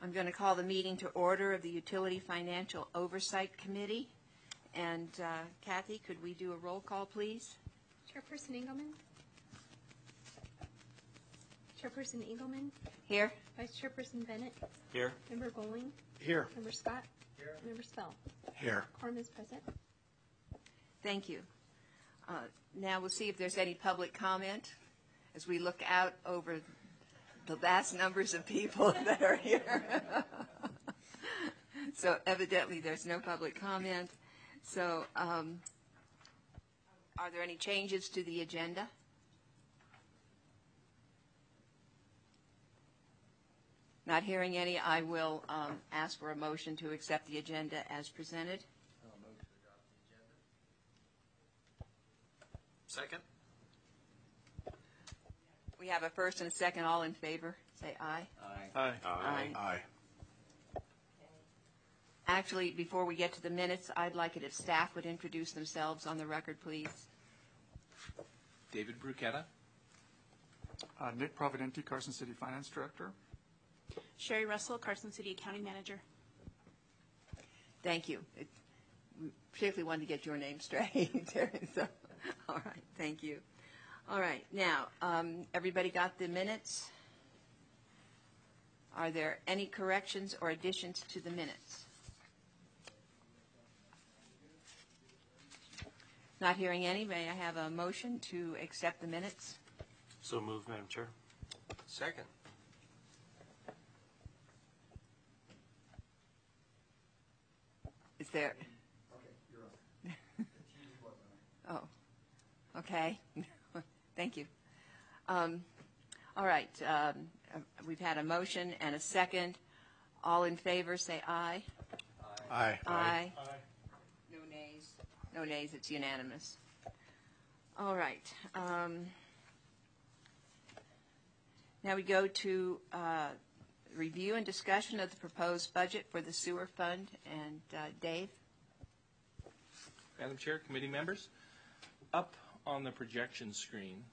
I'm going to call the meeting to order of the Utility Financial Oversight Committee. And Kathy, could we do a roll call, please? Chairperson Engelman? Chairperson Engelman? Here. Vice Chairperson Bennett? Here. Member Goling? Here. Member Scott? Here. Member Spell? Here. Quorum is present. Thank you. Now we'll see if there's any public comment as we look out over the vast numbers of people that are here. So evidently there's no public comment. So are there any changes to the agenda? Not hearing any, I will ask for a motion to accept the agenda as presented. I'll move to adopt the agenda. Second. We have a first and a second. All in favor, say aye. Aye. Aye. Aye. Aye. Actually, before we get to the minutes, I'd like it if staff would introduce themselves on the record, please. David Bruchetta. Nick Providenti, Carson City Finance Director. Sherry Russell, Carson City Accounting Manager. Thank you. We particularly wanted to get your name straight. So, all right, thank you. All right, now, everybody got the minutes? Are there any corrections or additions to the minutes? Not hearing any, may I have a motion to accept the minutes? So moved, Madam Chair. Second. Is there? Okay, you're on. Oh, okay. Thank you. All right. We've had a motion and a second. All in favor, say aye. Aye. Aye. Aye. No nays. No nays. It's unanimous. All right. Now we go to review and discussion of the proposed budget for the sewer fund. And Dave? Madam Chair, committee members, up on the projection screen,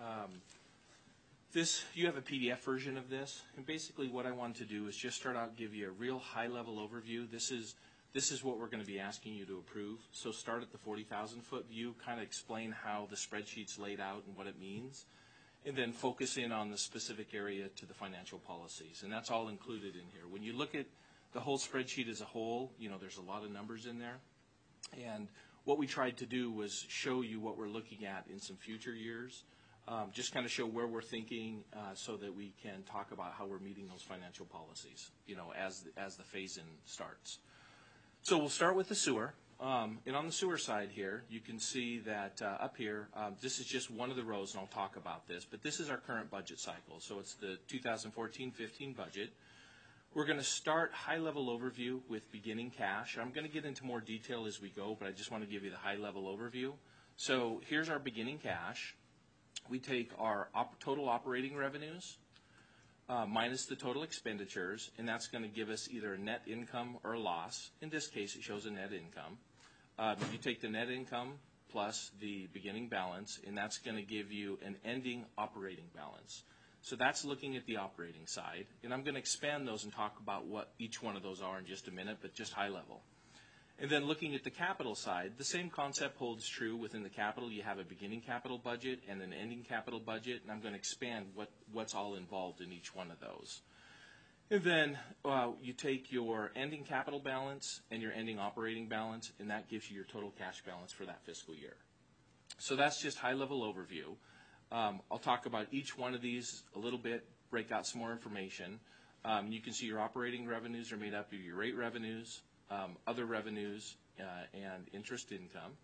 you have a PDF version of this, and basically what I want to do is just start out, give you a real high-level overview. This is what we're going to be asking you to approve. So start at the 40,000-foot view, kind of explain how the spreadsheet's laid out and what it means, and then focus in on the specific area to the financial policies, and that's all included in here. When you look at the whole spreadsheet as a whole, there's a lot of numbers in there, and what we tried to do was show you what we're looking at in some future years, just kind of show where we're thinking so that we can talk about how we're meeting those financial policies, as the phase-in starts. So we'll start with the sewer. And on the sewer side here, you can see that up here, this is just one of the rows, and I'll talk about this, but this is our current budget cycle. So it's the 2014-15 budget. We're going to start high-level overview with beginning cash. I'm going to get into more detail as we go, but I just want to give you the high-level overview. So here's our beginning cash. We take our total operating revenues minus the total expenditures, and that's going to give us either a net income or a loss. In this case, it shows a net income. You take the net income plus the beginning balance, and that's going to give you an ending operating balance. So that's looking at the operating side, and I'm going to expand those and talk about what each one of those are in just a minute, but just high level. And then looking at the capital side, the same concept holds true. Within the capital, you have a beginning capital budget and an ending capital budget, and I'm going to expand what's all involved in each one of those. And then you take your ending capital balance and your ending operating balance, and that gives you your total cash balance for that fiscal year. So that's just high-level overview. I'll talk about each one of these a little bit, break out some more information. You can see your operating revenues are made up of your rate revenues, other revenues, and interest income.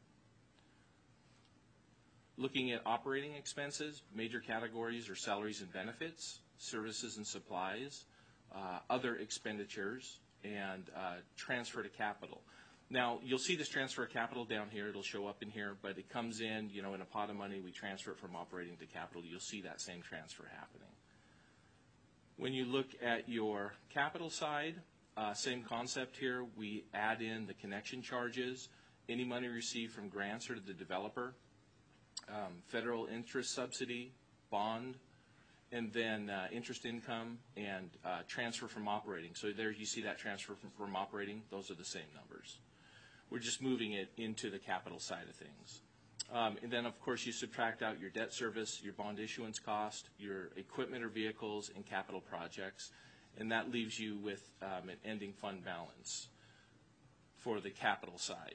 Looking at operating expenses, major categories are salaries and benefits, services and supplies, other expenditures, and transfer to capital. Now, you'll see this transfer of capital down here. It'll show up in here, but it comes in, in a pot of money. We transfer it from operating to capital. You'll see that same transfer happening. When you look at your capital side, same concept here. We add in the connection charges, any money received from grants or to the developer, federal interest subsidy, bond, and then interest income and transfer from operating. So there you see that transfer from operating. Those are the same numbers. We're just moving it into the capital side of things. And then, of course, you subtract out your debt service, your bond issuance cost, your equipment or vehicles, and capital projects, and that leaves you with an ending fund balance for the capital side.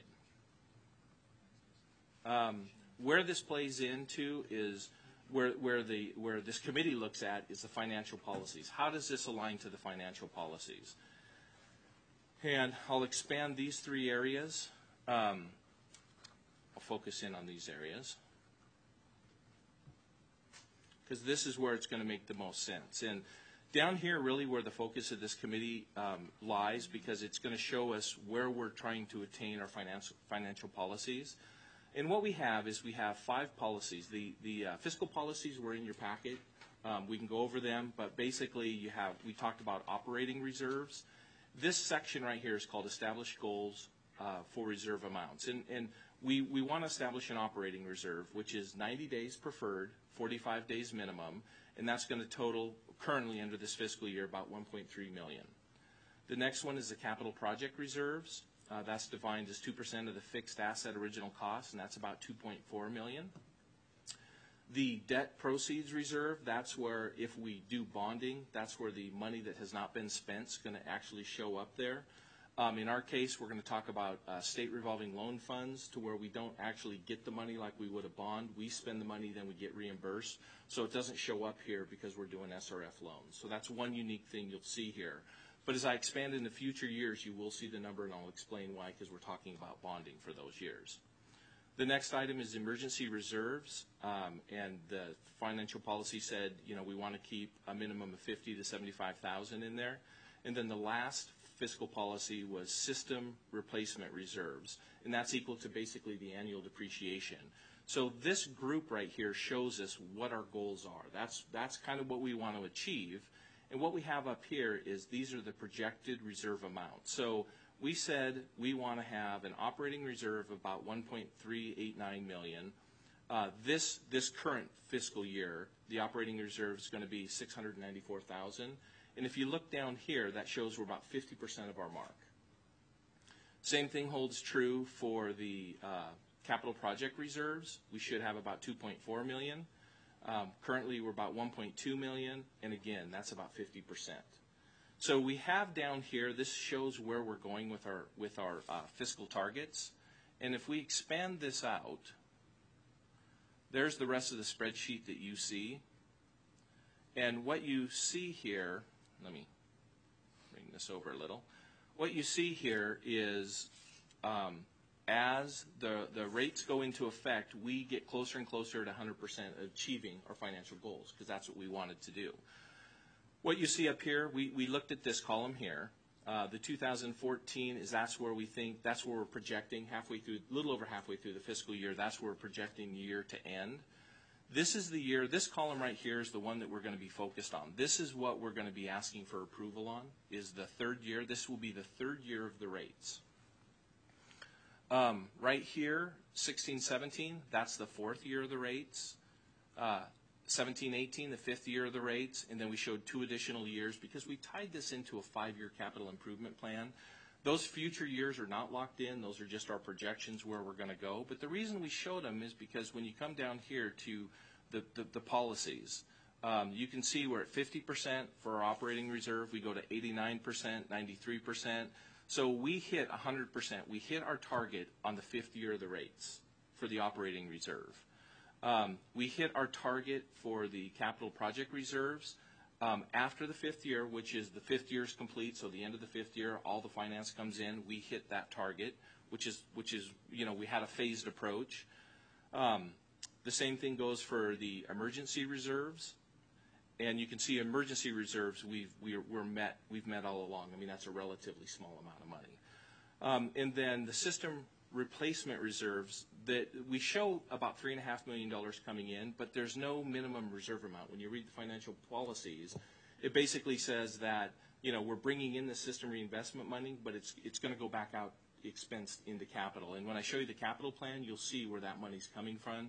Where this plays into is where this committee looks at is the financial policies. How does this align to the financial policies? And I'll expand these three areas. I'll focus in on these areas because this is where it's going to make the most sense. And down here, really where the focus of this committee lies, because it's going to show us where we're trying to attain our financial policies. And what we have is we have 5 policies. The fiscal policies were in your packet. We can go over them, but basically we talked about operating reserves. This section right here is called established goals for reserve amounts. And we want to establish an operating reserve, which is 90 days preferred, 45 days minimum, and that's going to total currently under this fiscal year about $1.3 million. The next one is the capital project reserves. That's defined as 2% of the fixed asset original cost, and that's about $2.4 million. The debt proceeds reserve, that's where if we do bonding, that's where the money that has not been spent is going to actually show up there. In our case, we're going to talk about state revolving loan funds to where we don't actually get the money like we would a bond. We spend the money, then we get reimbursed. So it doesn't show up here because we're doing SRF loans. So that's one unique thing you'll see here. But as I expand in the future years, you will see the number, and I'll explain why, because we're talking about bonding for those years. The next item is emergency reserves, and the financial policy said, we want to keep a minimum of $50,000 to $75,000 in there. And then the last fiscal policy was system replacement reserves, and that's equal to basically the annual depreciation. So this group right here shows us what our goals are. That's kind of what we want to achieve. And what we have up here is these are the projected reserve amounts. So we said we want to have an operating reserve of about $1.389 million. This current fiscal year, the operating reserve is going to be $694,000. And if you look down here, that shows we're about 50% of our mark. Same thing holds true for the capital project reserves. We should have about $2.4 million. Currently, we're about $1.2 million, and again, that's about 50%. So we have down here, this shows where we're going with our fiscal targets. And if we expand this out, there's the rest of the spreadsheet that you see. And what you see here, let me bring this over a little. What you see here is as the rates go into effect, we get closer and closer to 100% achieving our financial goals, because that's what we wanted to do. What you see up here, we looked at this column here. The 2014 is that's where we're projecting halfway through, a little over halfway through the fiscal year. That's where we're projecting the year to end. This is the year, this column right here is the one that we're going to be focused on. This is what we're going to be asking for approval on, is the third year. This will be the third year of the rates. Right here, 16-17, that's the fourth year of the rates. 17-18, the fifth year of the rates, and then we showed 2 additional years because we tied this into a 5-year capital improvement plan. Those future years are not locked in. Those are just our projections where we're going to go. But the reason we showed them is because when you come down here to the policies, you can see we're at 50% for our operating reserve. We go to 89%, 93%. So we hit 100%. We hit our target on the 5th year of the rates for the operating reserve. We hit our target for the capital project reserves after the 5th year, which is the 5th year is complete. So the end of the 5th year, all the finance comes in. We hit that target, which is we had a phased approach. The same thing goes for the emergency reserves. And you can see emergency reserves we've met all along. I mean, that's a relatively small amount of money. And then the system replacement reserves, that we show about $3.5 million coming in, but there's no minimum reserve amount. When you read the financial policies, it basically says that we're bringing in the system reinvestment money, but it's going to go back out expensed into capital. And when I show you the capital plan, you'll see where that money's coming from.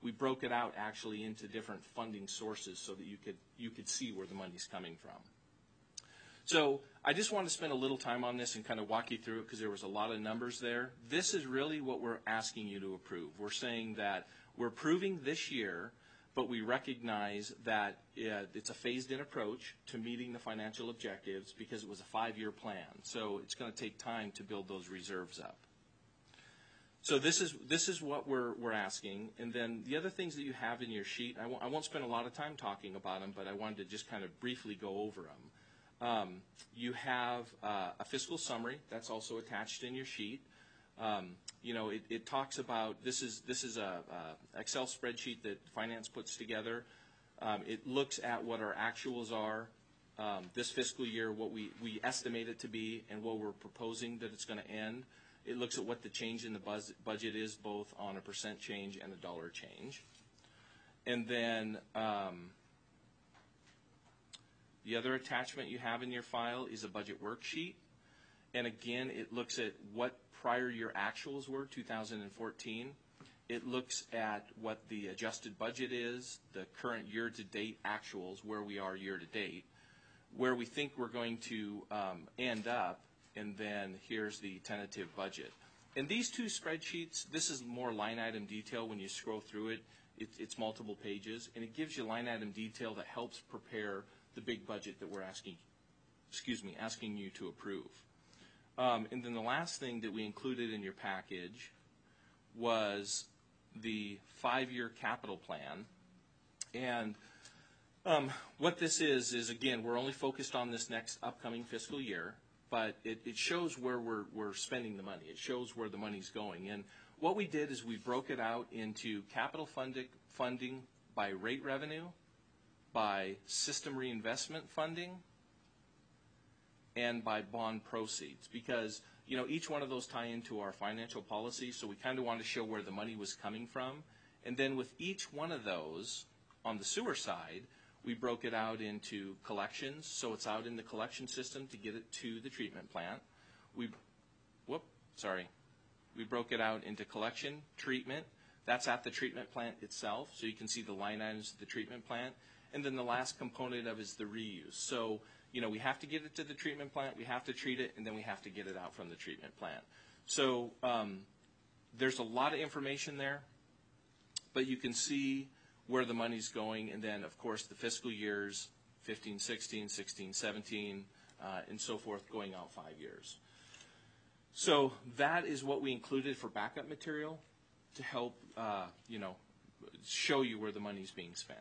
we broke it out actually into different funding sources so that you could see where the money's coming from. So I just want to spend a little time on this and kind of walk you through it because there was a lot of numbers there. This is really what we're asking you to approve. We're saying that we're approving this year, but we recognize that it's a phased-in approach to meeting the financial objectives because it was a 5-year plan. So it's going to take time to build those reserves up. So this is what we're asking. And then the other things that you have in your sheet, I won't spend a lot of time talking about them, but I wanted to just kind of briefly go over them. You have a fiscal summary that's also attached in your sheet. It talks about this is a Excel spreadsheet that finance puts together. It looks at what our actuals are this fiscal year, what we estimate it to be, and what we're proposing that it's going to end. It looks at what the change in the budget is, both on a percent change and a dollar change. And then the other attachment you have in your file is a budget worksheet. And again, it looks at what prior year actuals were, 2014. It looks at what the adjusted budget is, the current year-to-date actuals, where we are year-to-date, where we think we're going to end up, and then here's the tentative budget. And these two spreadsheets, this is more line item detail. When you scroll through it, it's multiple pages, and it gives you line item detail that helps prepare the big budget that we're asking you to approve. And then the last thing that we included in your package was the 5-year capital plan. And what this is again, we're only focused on this next upcoming fiscal year, but it shows where we're spending the money. It shows where the money's going. And what we did is we broke it out into capital funding by rate revenue, by system reinvestment funding, and by bond proceeds, because each one of those tie into our financial policy, so we kind of wanted to show where the money was coming from. And then with each one of those, on the sewer side, we broke it out into collections, so it's out in the collection system to get it to the treatment plant. We broke it out into collection, treatment, that's at the treatment plant itself, so you can see the line items of the treatment plant. And then the last component of it is the reuse. So we have to get it to the treatment plant, we have to treat it, and then we have to get it out from the treatment plant. So there's a lot of information there, but you can see where the money's going, and then, of course, the fiscal years, 15, 16, 16, 17, and so forth, going out 5 years. So that is what we included for backup material to help, show you where the money's being spent.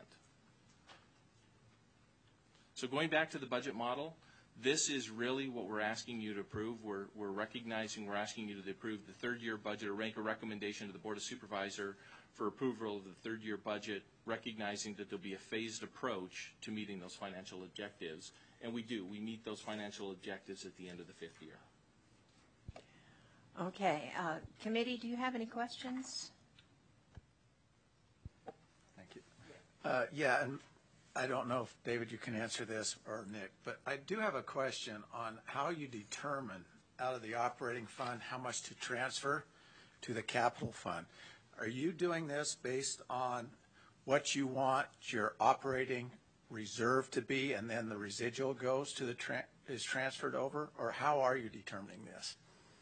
So going back to the budget model, this is really what we're asking you to approve. We're asking you to approve the third-year budget, or rank a recommendation to the Board of Supervisors for approval of the third-year budget, recognizing that there'll be a phased approach to meeting those financial objectives. And we do. We meet those financial objectives at the end of the 5th year. Okay. Committee, do you have any questions? Thank you. Yeah, and I don't know if, David, you can answer this, or Nick, but I do have a question on how you determine out of the operating fund how much to transfer to the capital fund. Are you doing this based on what you want your operating reserve to be, and then the residual goes to the is transferred over, or how are you determining this?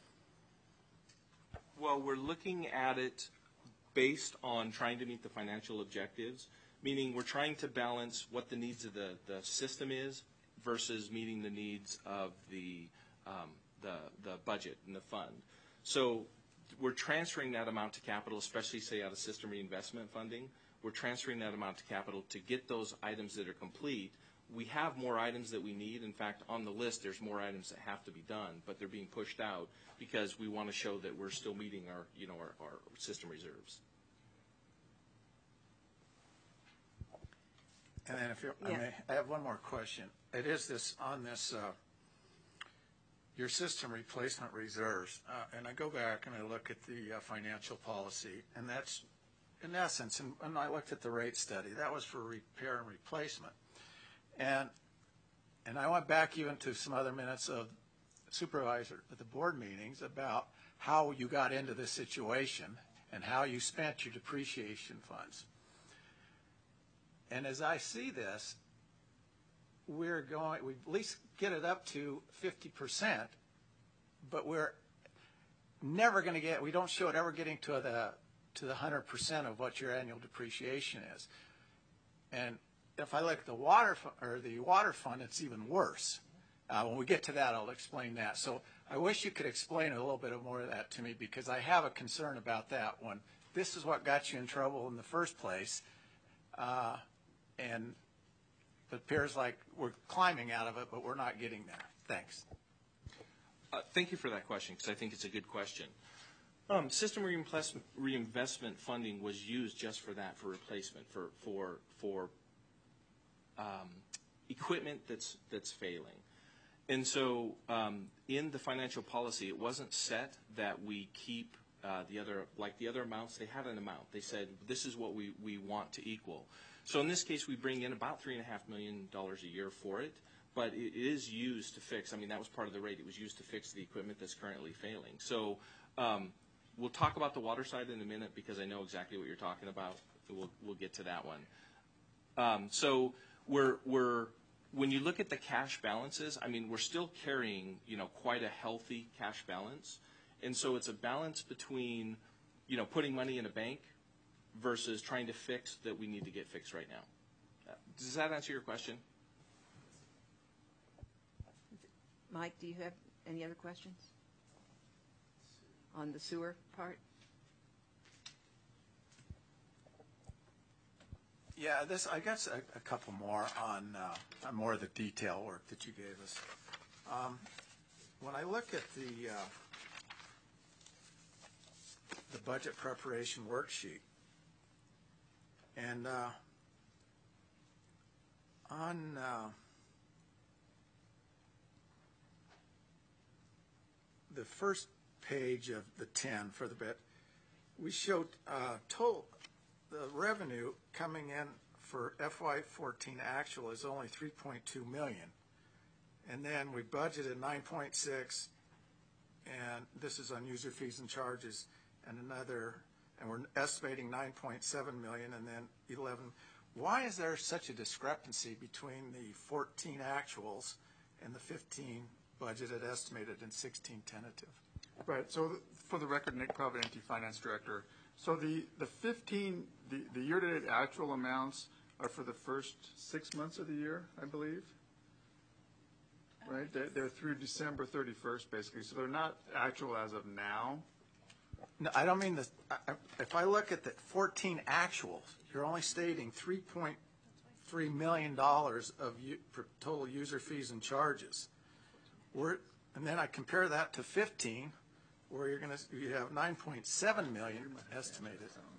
Well, we're looking at it based on trying to meet the financial objectives, meaning we're trying to balance what the needs of the system is versus meeting the needs of the budget and the fund. So we're transferring that amount to capital, especially say out of system reinvestment funding. We're transferring that amount to capital to get those items that are complete. We have more items that we need. In fact, on the list, there's more items that have to be done, but they're being pushed out because we want to show that we're still meeting our system reserves. And then if I may, I have one more question. It is this on this your system replacement reserves, and I go back and I look at the financial policy, and that's in essence, and I looked at the rate study, that was for repair and replacement, and I went back even to some other minutes of supervisor at the board meetings about how you got into this situation and how you spent your depreciation funds. And as I see this, we at least get it up to 50%, but we're never going to we don't show it ever getting to the 100% of what your annual depreciation is. And if I look at the water fund, it's even worse. When we get to that, I'll explain that. So I wish you could explain a little bit more of that to me, because I have a concern about that one. This is what got you in trouble in the first place, and it appears like we're climbing out of it, but we're not getting there. Thanks. Thank you for that question, because I think it's a good question. System reinvestment funding was used just for that, for replacement, for equipment that's failing. And so in the financial policy, it wasn't set that we keep the other amounts. They had an amount. They said, this is what we want to equal. So in this case, we bring in about $3.5 million a year for it, but it is used to fix. I mean, that was part of the rate. It was used to fix the equipment that's currently failing. So we'll talk about the water side in a minute, because I know exactly what you're talking about. We'll get to that one. So when you look at the cash balances, I mean, we're still carrying, quite a healthy cash balance. And so it's a balance between, putting money in a bank versus trying to fix that we need to get fixed right now. Does that answer your question? Mike, do you have any other questions on the sewer part? Yeah, I guess a couple more on more of the detail work that you gave us. When I look at the budget preparation worksheet, and on the first page of the 10 for the bit, we showed total the revenue coming in for FY14 actual is only $3.2 million, and then we budgeted 9.6, and this is on user fees and charges, and we're estimating 9.7 million, and then 11. Why is there such a discrepancy between the 14 actuals and the 15 budgeted, estimated, and 16 tentative? Right. So for the record, Nick Providenti, Finance Director. So the 15, the year-to-date actual amounts are for the first 6 months of the year, I believe. Right? They're through December 31st, basically. So they're not actual as of now. No, I don't mean this. If I look at the 14 actuals, you're only stating $3.3 million of total user fees and charges. And then I compare that to 15, where you have 9.7 million estimated.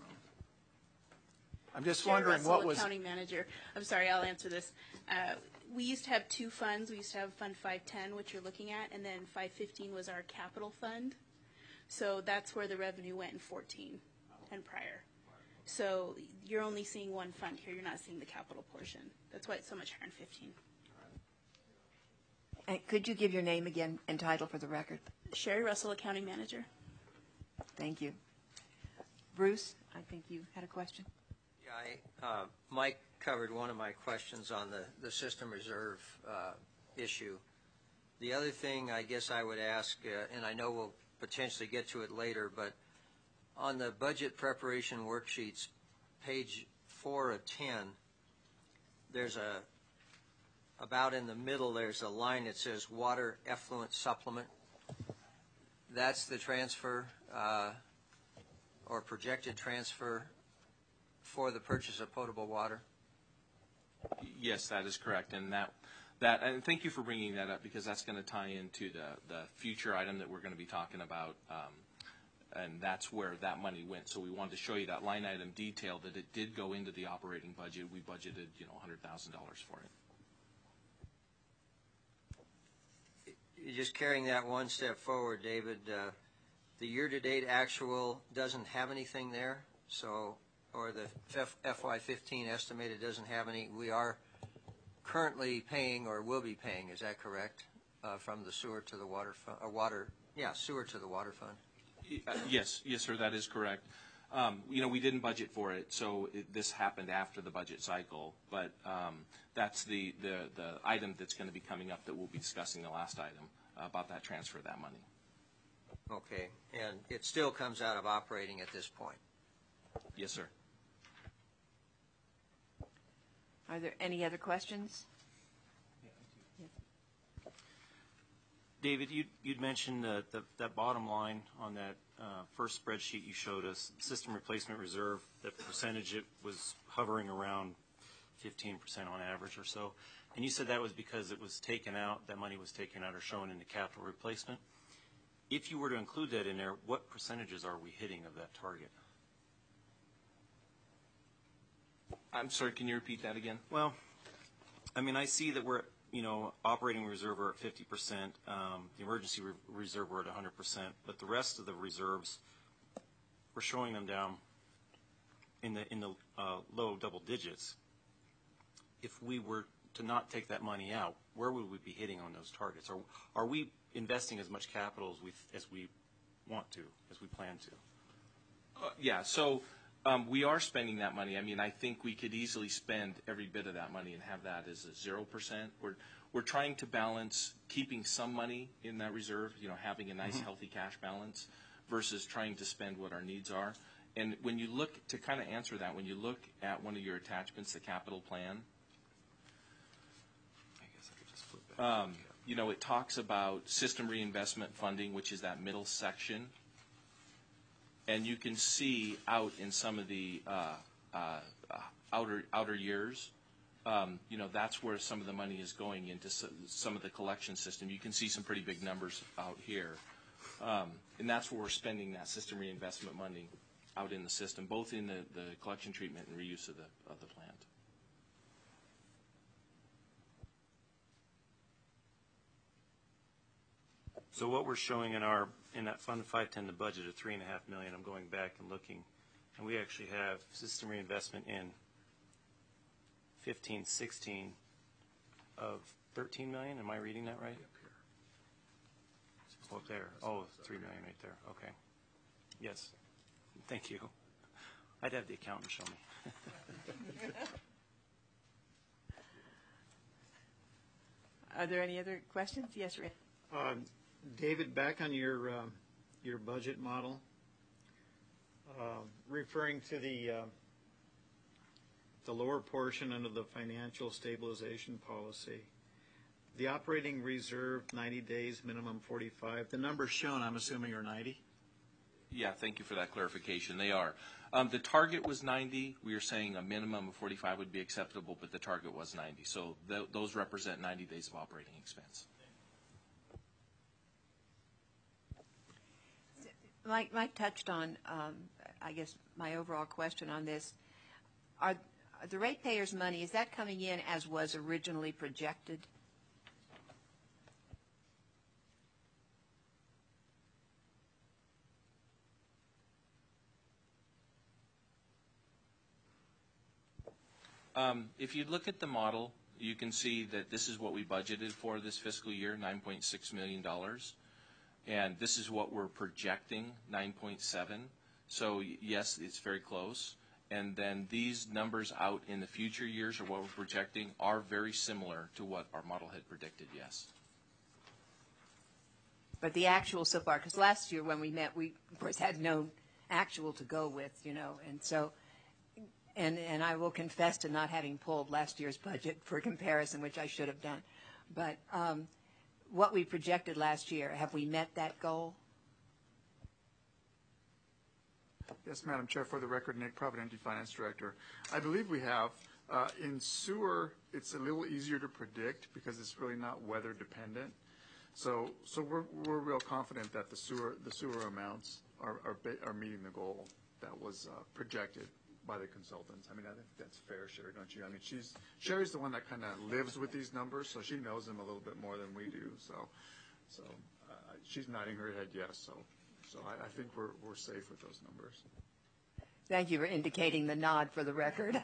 I'm just wondering what was. Accounting manager. I'm sorry, I'll answer this. We used to have two funds. We used to have Fund 510, which you're looking at, and then 515 was our capital fund. So that's where the revenue went in 14 and prior. So you're only seeing one fund here. You're not seeing the capital portion. That's why it's so much higher in 15. And could you give your name again and title for the record? Sherry Russell, accounting manager. Thank you. Bruce, I think you had a question. Yeah, Mike covered one of my questions on the system reserve issue. The other thing I guess I would ask, and I know we'll potentially get to it later, but on the budget preparation worksheets, page 4 of 10, there's about in the middle, there's a line that says water effluent supplement. That's the transfer or projected transfer for the purchase of potable water? Yes, that is correct. And and thank you for bringing that up, because that's going to tie into the future item that we're going to be talking about, and that's where that money went. So we wanted to show you that line item detail, that it did go into the operating budget. We budgeted, $100,000 for it. You're just carrying that one step forward, David. The year-to-date actual doesn't have anything there, or the FY15 estimated doesn't have any. We are currently paying, or will be paying, is that correct, from the sewer to the water fund, sewer to the water fund? Yes, sir, that is correct. We didn't budget for it, so this happened after the budget cycle. But that's the item that's going to be coming up that we'll be discussing, the last item, about that transfer of that money. Okay, and it still comes out of operating at this point? Yes, sir. Are there any other questions? David, you'd mentioned that bottom line on that first spreadsheet you showed us, system replacement reserve, that percentage it was hovering around 15% on average or so. And you said that was because it was taken out, that money was taken out or shown in the capital replacement. If you were to include that in there, what percentages are we hitting of that target? I'm sorry, can you repeat that again? Well, I mean, I see that we're, operating reserve we're at 50%, the emergency reserve we're at 100%, but the rest of the reserves, we're showing them down in the low double digits. If we were to not take that money out, where would we be hitting on those targets? Are we investing as much capital as we want to, as we plan to? Yeah, so we are spending that money. I mean, I think we could easily spend every bit of that money and have that as a 0%. We're trying to balance keeping some money in that reserve, having a nice, healthy cash balance versus trying to spend what our needs are. And when you look, to kind of answer that, when you look at one of your attachments, the capital plan, I guess I could just flip back. it talks about system reinvestment funding, which is that middle section. And you can see out in some of the outer years, that's where some of the money is going into some of the collection system. You can see some pretty big numbers out here. And that's where we're spending that system reinvestment money out in the system, both in the collection, treatment, and reuse of the plant. So what we're showing in that Fund 510, the budget of $3.5 million, I'm going back and looking, and we actually have system reinvestment in 15-16 of $13 million. Am I reading that right? Oh, there. Oh, $3 million right there. Okay. Yes. Thank you. I'd have the accountant show me. Are there any other questions? Yes, Rick. David, back on your budget model, referring to the lower portion under the financial stabilization policy, the operating reserve 90 days, minimum 45. The numbers shown, I'm assuming, are 90. Yeah, thank you for that clarification. They are. The target was 90. We are saying a minimum of 45 would be acceptable, but the target was 90. So those represent 90 days of operating expense. Mike touched on, I guess, my overall question on this. Are the ratepayers' money, is that coming in as was originally projected? If you look at the model, you can see that this is what we budgeted for this fiscal year, $9.6 million. And this is what we're projecting, 9.7. So yes, it's very close. And then these numbers out in the future years, or what we're projecting, are very similar to what our model had predicted, yes. But the actual so far, because last year when we met, we, of course, had no actual to go with, and so, and I will confess to not having pulled last year's budget for comparison, which I should have done. But what we projected last year, have we met that goal? Yes, Madam Chair, for the record, Nick Providenti, Finance Director. I believe we have. In sewer, it's a little easier to predict because it's really not weather dependent. So we're real confident that the sewer amounts are meeting the goal that was projected by the consultants. I mean, I think that's fair, Sherry, don't you? I mean, Sherry's the one that kind of lives with these numbers, so she knows them a little bit more than we do. So she's nodding her head yes. So I think we're safe with those numbers. Thank you for indicating the nod for the record.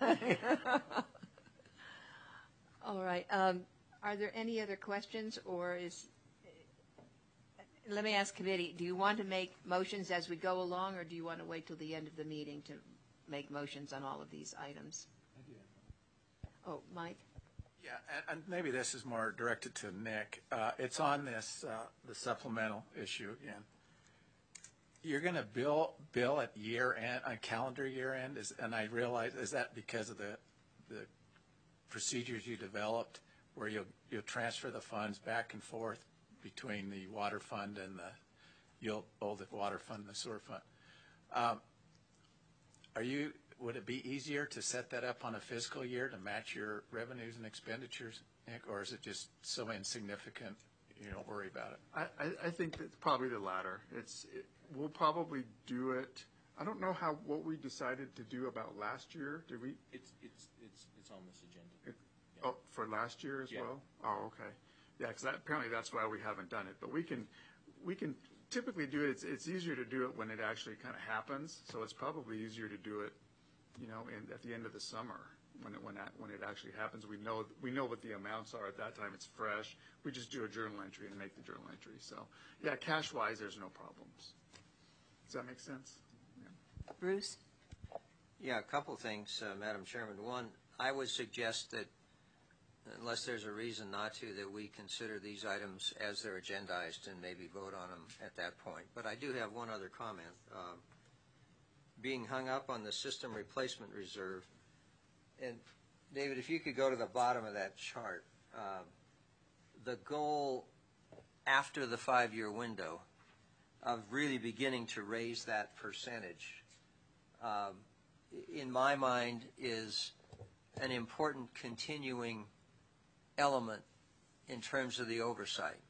All right. Are there any other questions, or Let me ask committee, do you want to make motions as we go along, or do you want to wait till the end of the meeting to make motions on all of these items? Oh, Mike? Yeah, and maybe this is more directed to Nick. It's on this, the supplemental issue again. You're going to bill at year end, on calendar year end, and I realize, is that because of the procedures you developed where you'll transfer the funds back and forth between the water fund and the water fund and the sewer fund? Would it be easier to set that up on a fiscal year to match your revenues and expenditures, Nick, or is it just so insignificant you don't worry about it? I think it's probably the latter. We'll probably do it. I don't know what we decided to do about last year. Did we? It's on this agenda. Oh, for last year as well? Oh, okay. Yeah, because apparently that's why we haven't done it. But we can typically do it. It's easier to do it when it actually kind of happens. So it's probably easier to do it, at the end of the summer when it actually happens. We know what the amounts are at that time. It's fresh. We just do a journal entry and make the journal entry. So yeah, cash wise, there's no problems. Does that make sense? Yeah. Bruce? Yeah, a couple of things, Madam Chairman. One, I would suggest that unless there's a reason not to, that we consider these items as they're agendized and maybe vote on them at that point. But I do have one other comment. Being hung up on the system replacement reserve, and David, if you could go to the bottom of that chart, the goal after the 5-year window of really beginning to raise that percentage, in my mind, is an important continuing element in terms of the oversight.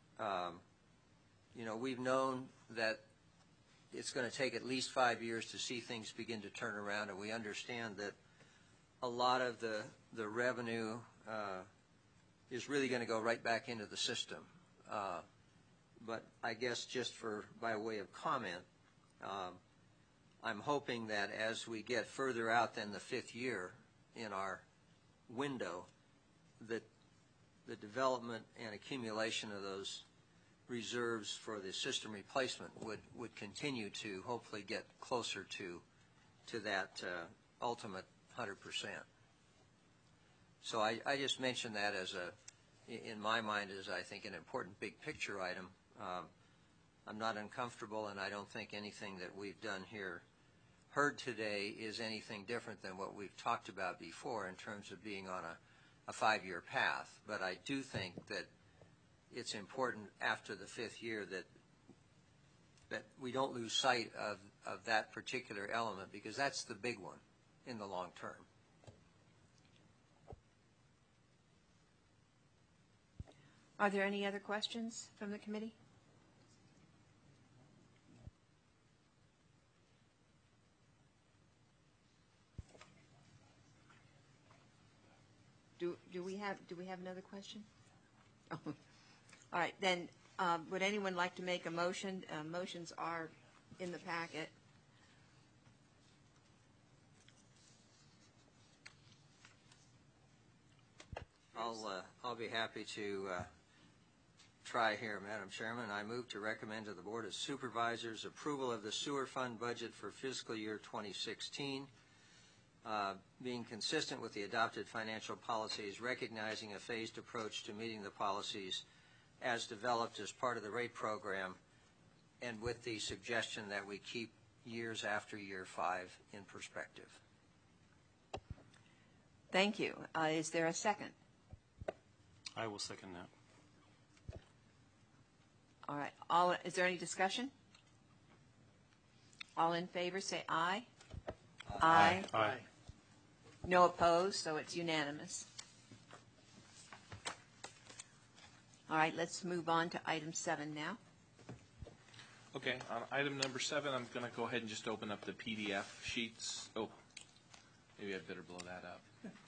We've known that it's going to take at least 5 years to see things begin to turn around, and we understand that a lot of the revenue is really going to go right back into the system. But I guess just by way of comment, I'm hoping that as we get further out than the 5th year in our window, that the development and accumulation of those reserves for the system replacement would continue to hopefully get closer to that ultimate 100%. So I just mentioned that in my mind, as I think an important big picture item. I'm not uncomfortable, and I don't think anything that we've done here heard today is anything different than what we've talked about before in terms of being on a 5-year path. But I do think that it's important after the 5th year that we don't lose sight of that particular element, because that's the big one in the long term. Are there any other questions from the committee? Do we have another question? Oh. All right, then would anyone like to make a motion? Motions are in the packet. I'll be happy to try here, Madam Chairman. I move to recommend to the Board of Supervisors approval of the sewer fund budget for fiscal year 2016, being consistent with the adopted financial policies, recognizing a phased approach to meeting the policies as developed as part of the rate program, and with the suggestion that we keep years after year 5 in perspective. Thank you. Is there a second? I will second that. All right. Is there any discussion? All in favor say aye. Aye. Aye. No opposed, so it's unanimous. All right, let's move on to item 7 now. Okay, on item number 7, I'm going to go ahead and just open up the PDF sheets. Oh, maybe I'd better blow that up.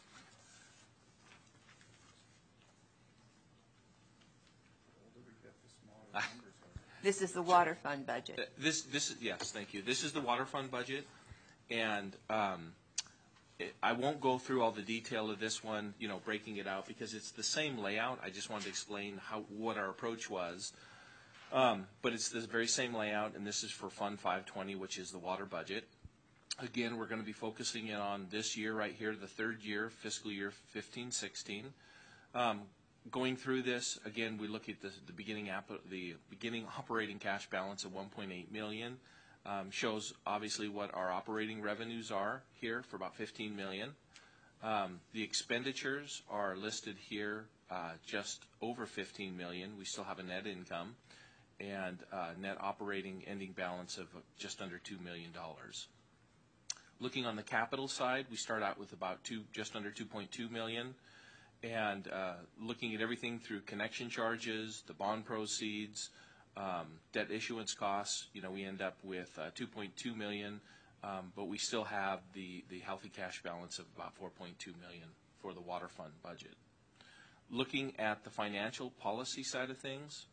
This is the water fund budget. This is, yes, thank you. This is the water fund budget, and I won't go through all the detail of this one, breaking it out, because it's the same layout. I just wanted to explain what our approach was. But it's the very same layout, and this is for Fund 520, which is the water budget. Again, we're going to be focusing in on this year right here, the third year, fiscal year 15-16. Going through this, again, we look at the beginning operating cash balance of $1.8 million. Shows obviously what our operating revenues are here for about $15 million. The expenditures are listed here just over $15 million. We still have a net income and net operating ending balance of just under $2 million. Looking on the capital side, we start out with about just under $2.2 million. And looking at everything through connection charges, the bond proceeds, debt issuance costs, we end up with $2.2 million, but we still have the healthy cash balance of about $4.2 million for the water fund budget. Looking at the financial policy side of things,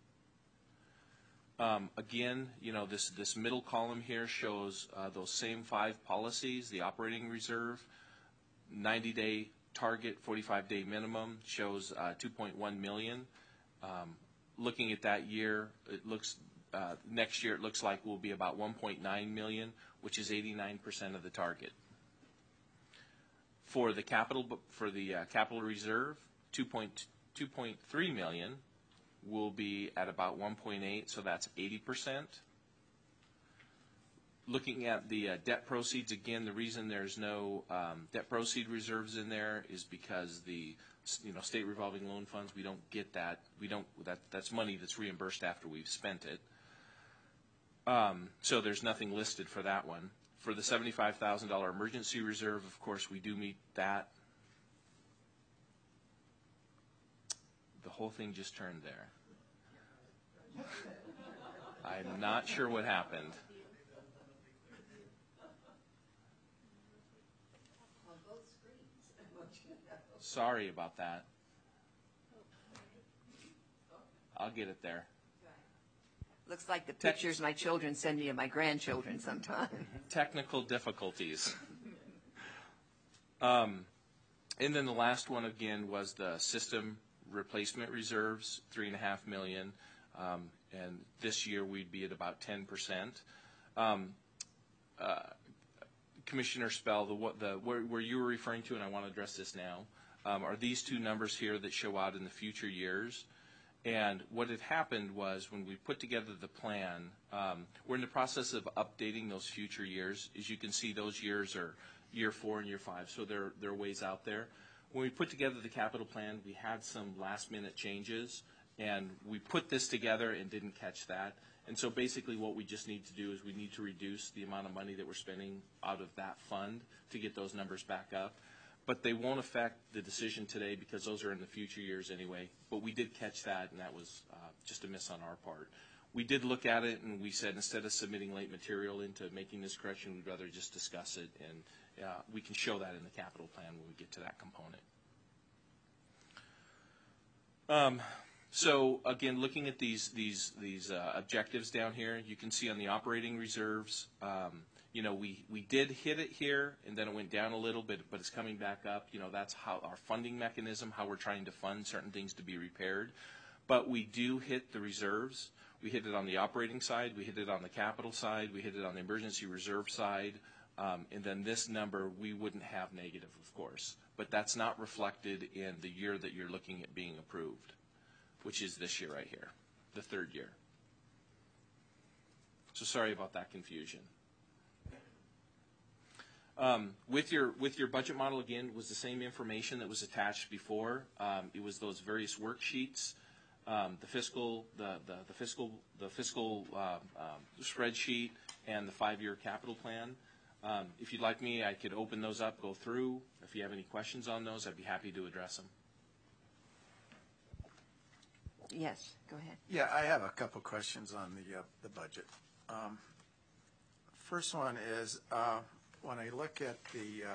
again, this middle column here shows those same 5 policies. The operating reserve, 90-day target, 45-day minimum, shows $2.1 million. Looking at that year, it looks next year it looks like we'll be about $1.9 million, which is 89% of the target. For the capital reserve, $2.3 million will be at about 1.8, so that's 80%. Looking at the debt proceeds, again, the reason there's no debt proceed reserves in there is because the state revolving loan funds, we don't get that. That's money that's reimbursed after we've spent it. So there's nothing listed for that one. For the $75,000 emergency reserve, of course, we do meet that. The whole thing just turned there. I'm not sure what happened. Sorry about that. I'll get it there. Looks like the pictures my children send me of my grandchildren sometime. Technical difficulties. And then the last one again was the system replacement reserves, $3.5 million, and this year we'd be at about 10%. Commissioner Spell, where you were referring to, and I want to address this now, are these 2 numbers here that show out in the future years. And what had happened was when we put together the plan, we're in the process of updating those future years. As you can see, those years are year 4 and year 5, so they're ways out there. When we put together the capital plan, we had some last-minute changes, and we put this together and didn't catch that. And so basically what we just need to do is we need to reduce the amount of money that we're spending out of that fund to get those numbers back up. But they won't affect the decision today because those are in the future years anyway. But we did catch that, and that was just a miss on our part. We did look at it, and we said instead of submitting late material into making this correction, we'd rather just discuss it, and we can show that in the capital plan when we get to that component. So again, looking at these objectives down here, you can see on the operating reserves, we did hit it here, and then it went down a little bit, but it's coming back up. That's how our funding mechanism, how we're trying to fund certain things to be repaired. But we do hit the reserves. We hit it on the operating side. We hit it on the capital side. We hit it on the emergency reserve side. And then this number, we wouldn't have negative, of course. But that's not reflected in the year that you're looking at being approved, which is this year right here, the third year. So sorry about that confusion. With your budget model, again, was the same information that was attached before. It was those various worksheets, the fiscal spreadsheet, and the 5-year capital plan. If you'd like me, I could open those up, go through. If you have any questions on those, I'd be happy to address them. Yes, go ahead. Yeah, I have a couple questions on the budget. First one is when I look at the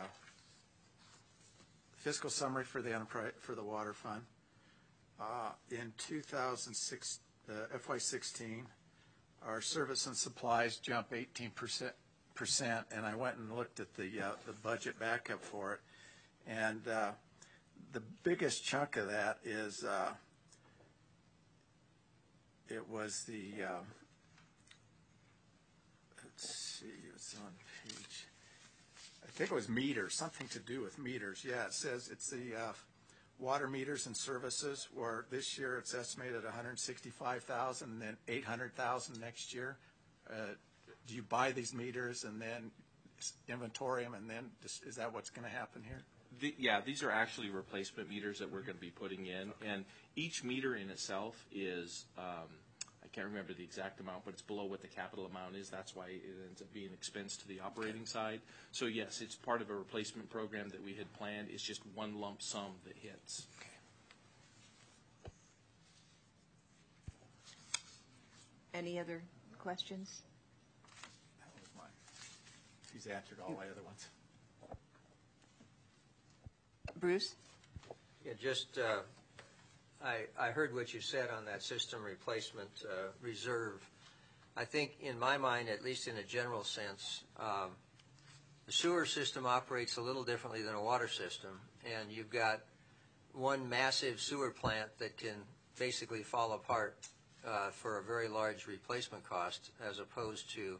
fiscal summary for the water fund in 2006, FY16, our service and supplies jump 18%, and I went and looked at the budget backup for it, and the biggest chunk of that is it was the, let's see, it's on page, I think it was meters, something to do with meters. Yeah, it says it's the water meters and services, where this year it's estimated at 165,000 and then 800,000 next year. Do you buy these meters and then inventory them, and then is that what's going to happen here? Yeah, these are actually replacement meters that we're going to be putting in, and each meter in itself is, I can't remember the exact amount, but it's below what the capital amount is. That's why it ends up being expense to the operating side. So yes, it's part of a replacement program that we had planned. It's just one lump sum that hits. Any other questions? That was mine. He's answered all my other ones. Bruce? Yeah, just, I heard what you said on that system replacement reserve. I think in my mind, at least in a general sense, the sewer system operates a little differently than a water system, and you've got one massive sewer plant that can basically fall apart for a very large replacement cost, as opposed to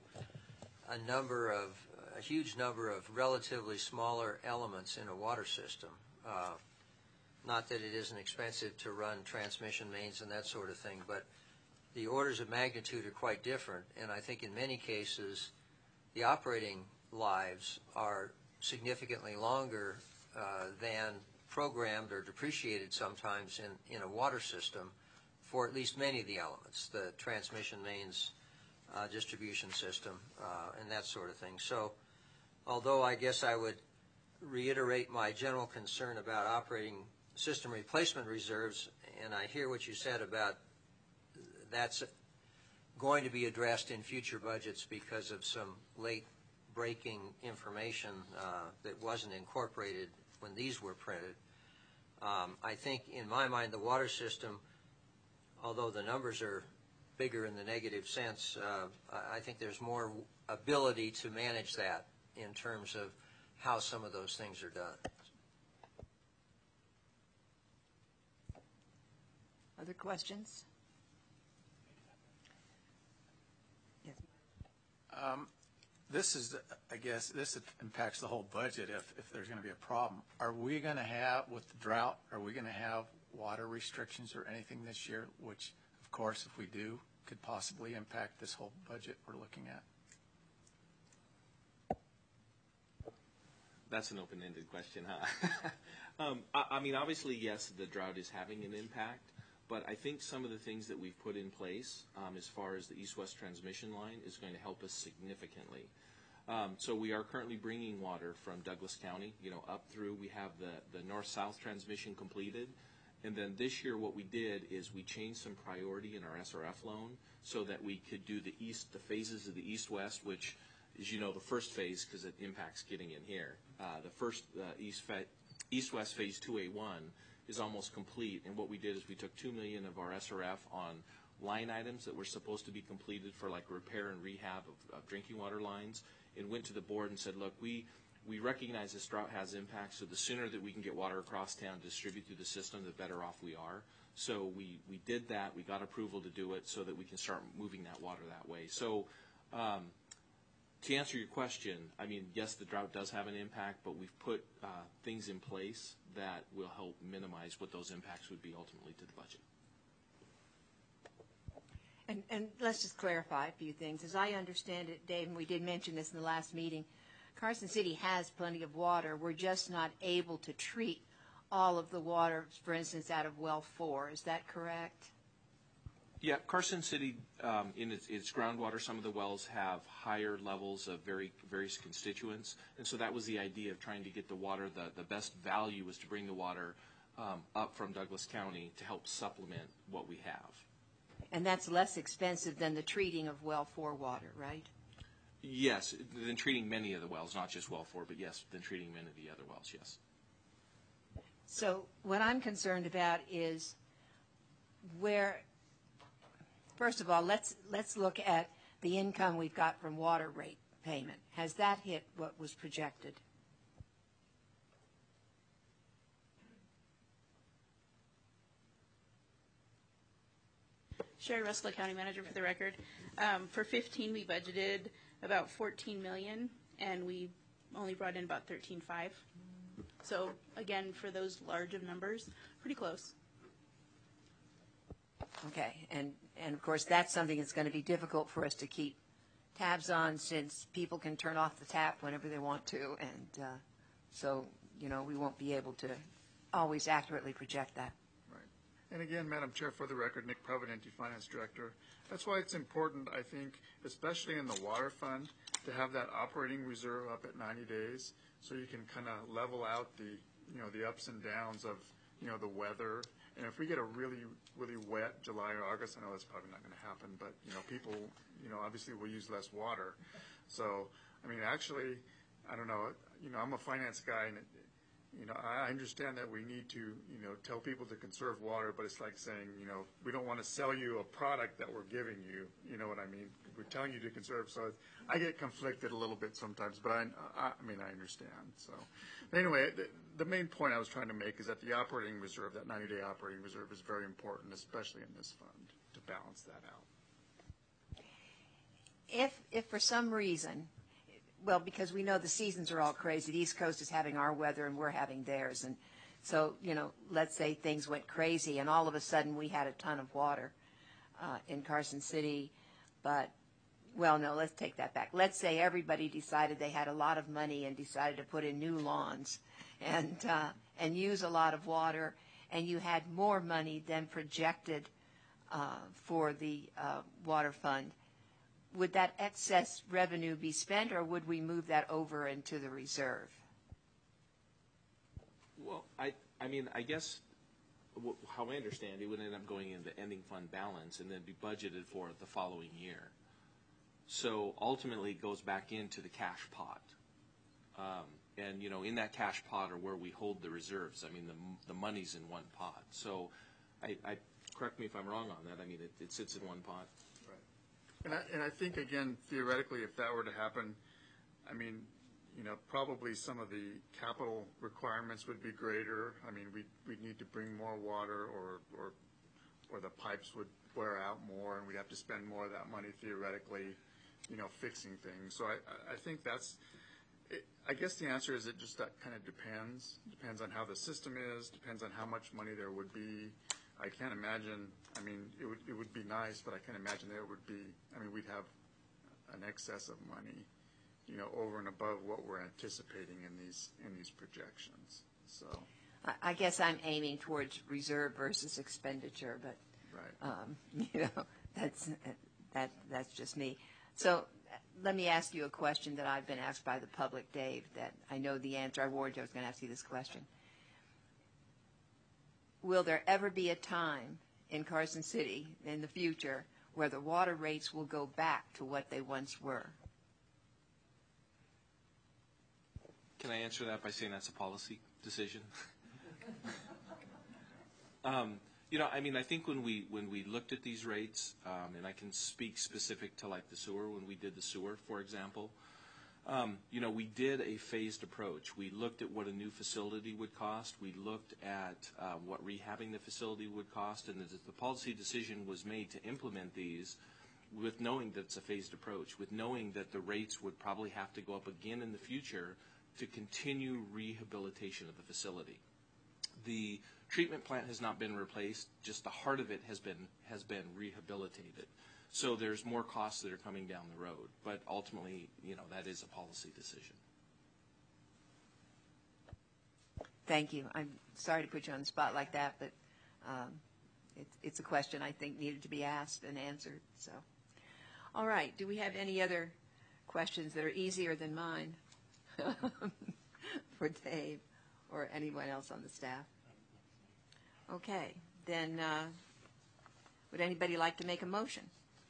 a huge number of relatively smaller elements in a water system. Not that it isn't expensive to run transmission mains and that sort of thing, but the orders of magnitude are quite different, and I think in many cases the operating lives are significantly longer than programmed or depreciated sometimes in a water system for at least many of the elements, the transmission mains, distribution system, and that sort of thing. So although I guess I would reiterate my general concern about operating system replacement reserves, and I hear what you said about that's going to be addressed in future budgets because of some late breaking information that wasn't incorporated when these were printed. I think in my mind the water system, although the numbers are bigger in the negative sense, I think there's more ability to manage that in terms of how some of those things are done. Other questions? Yes. This is, I guess, this impacts the whole budget if there's going to be a problem. Are we going to have, with the drought, are we going to have water restrictions or anything this year, which, of course, if we do, could possibly impact this whole budget we're looking at? That's an open-ended question, huh? I mean, obviously, yes, the drought is having an impact, but I think some of the things that we've put in place as far as the east-west transmission line is going to help us significantly. So we are currently bringing water from Douglas County, up through. We have the north-south transmission completed. And then this year what we did is we changed some priority in our SRF loan so that we could do the phases of the east-west, which is, the first phase because it impacts getting in here. The first east-west phase 2A1 is almost complete, and what we did is we took $2 million of our SRF on line items that were supposed to be completed for like repair and rehab of drinking water lines, and went to the board and said, look, we recognize this drought has impacts, so the sooner that we can get water across town, distribute through the system, the better off we are. So we did that. We got approval to do it so that we can start moving that water that way. So to answer your question, I mean, yes, the drought does have an impact, but we've put things in place that will help minimize what those impacts would be ultimately to the budget. And let's just clarify a few things. As I understand it, Dave, and we did mention this in the last meeting, Carson City has plenty of water. We're just not able to treat all of the water, for instance, out of well 4. Is that correct? Yeah, Carson City, in its groundwater, some of the wells have higher levels of various constituents, and so that was the idea of trying to get the water. The best value was to bring the water up from Douglas County to help supplement what we have. And that's less expensive than the treating of well 4 water, right? Yes, than treating many of the wells, not just well 4, but yes, than treating many of the other wells, yes. So what I'm concerned about is where, first of all, let's look at the income we've got from water rate payment. Has that hit what was projected? Sherry Russell, County Manager for the record. For 15, we budgeted about 14 million, and we only brought in about 13.5. So again, for those large of numbers, pretty close. Okay, and of course, that's something that's going to be difficult for us to keep tabs on, since people can turn off the tap whenever they want to, and so, we won't be able to always accurately project that. Right. And again, Madam Chair, for the record, Nick Providenti, Finance Director. That's why it's important, I think, especially in the water fund, to have that operating reserve up at 90 days, so you can kind of level out the ups and downs of, the weather. And if we get a really, really wet July or August, I know that's probably not going to happen, but, people, obviously will use less water. So, actually, I don't know, I'm a finance guy, and I understand that we need to, tell people to conserve water, but it's like saying, we don't want to sell you a product that we're giving you, you know what I mean? We're telling you to conserve, so I get conflicted a little bit sometimes, but I understand, so. Anyway, the main point I was trying to make is that the operating reserve, that 90-day operating reserve, is very important, especially in this fund, to balance that out. If for some reason, well, because we know the seasons are all crazy, the East Coast is having our weather and we're having theirs, and so, let's say things went crazy and all of a sudden we had a ton of water in Carson City, but, well, no, let's take that back. Let's say everybody decided they had a lot of money and decided to put in new lawns and use a lot of water, and you had more money than projected for the water fund. Would that excess revenue be spent, or would we move that over into the reserve? Well, I guess how I understand it would end up going into ending fund balance and then be budgeted for the following year. So ultimately it goes back into the cash pot. And, in that cash pot are where we hold the reserves. The money's in one pot. So I correct me if I'm wrong on that. It sits in one pot. And I think, again, theoretically, if that were to happen, probably some of the capital requirements would be greater. We'd need to bring more water, or the pipes would wear out more, and we'd have to spend more of that money theoretically, fixing things. So I think I guess the answer is that kind of depends. Depends on how the system is, depends on how much money there would be. I can't imagine, it would be nice, but I can't imagine there would be, we'd have an excess of money, over and above what we're anticipating in these projections, so. I guess I'm aiming towards reserve versus expenditure, but, right. That's just me. So let me ask you a question that I've been asked by the public, Dave, that I know the answer. I warned you I was going to ask you this question. Will there ever be a time in Carson City in the future where the water rates will go back to what they once were? Can I answer that by saying that's a policy decision? I think when we looked at these rates, and I can speak specific to like the sewer, when we did the sewer, for example, we did a phased approach. We looked at what a new facility would cost. We looked at what rehabbing the facility would cost, and the policy decision was made to implement these with knowing that it's a phased approach, with knowing that the rates would probably have to go up again in the future to continue rehabilitation of the facility. The treatment plant has not been replaced, just the heart of it has been rehabilitated. So there's more costs that are coming down the road, but ultimately, that is a policy decision. Thank you. I'm sorry to put you on the spot like that, but it's a question I think needed to be asked and answered. So, all right. Do we have any other questions that are easier than mine for Dave or anyone else on the staff? Okay. Then would anybody like to make a motion?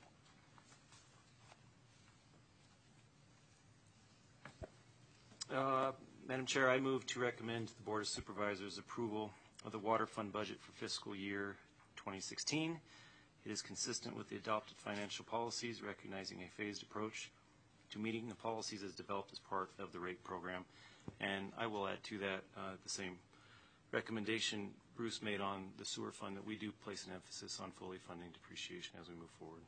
Madam Chair, I move to recommend to the Board of Supervisors approval of the water fund budget for fiscal year 2016. It is consistent with the adopted financial policies, recognizing a phased approach to meeting the policies as developed as part of the rate program. And I will add to that the same recommendation Bruce made on the sewer fund, that we do place an emphasis on fully funding depreciation as we move forward.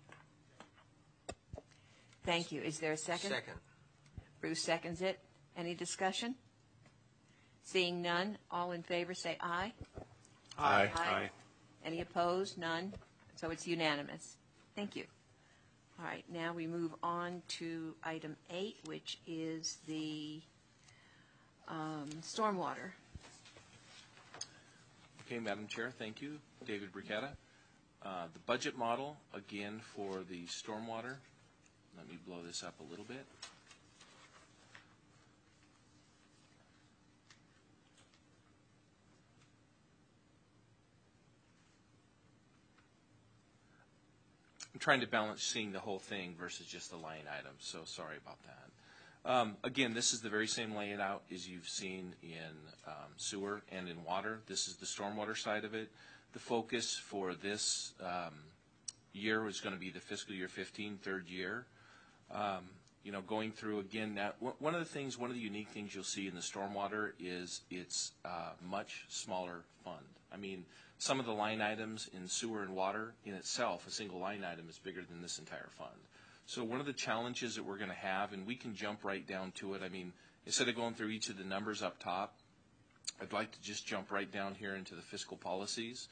Thank you. Is there a second? Second. Bruce seconds it. Any discussion? Seeing none, all in favor say aye. Aye. Aye. Any opposed? None. So it's unanimous. Thank you. All right, now we move on to item 8, which is the stormwater. Okay, Madam Chair, thank you. David Briquetta. The budget model, again, for the stormwater. Let me blow this up a little bit. I'm trying to balance seeing the whole thing versus just the line items, so sorry about that. Again, this is the very same layout as you've seen in sewer and in water. This is the stormwater side of it. The focus for this year is going to be the fiscal year 15, third year. You know, going through again, that one of the unique things you'll see in the stormwater is it's a much smaller fund. I mean, some of the line items in sewer and water in itself, a single line item is bigger than this entire fund. So one of the challenges that we're going to have, and we can jump right down to it, I mean, instead of going through each of the numbers up top, I'd like to just jump right down here into the fiscal policies.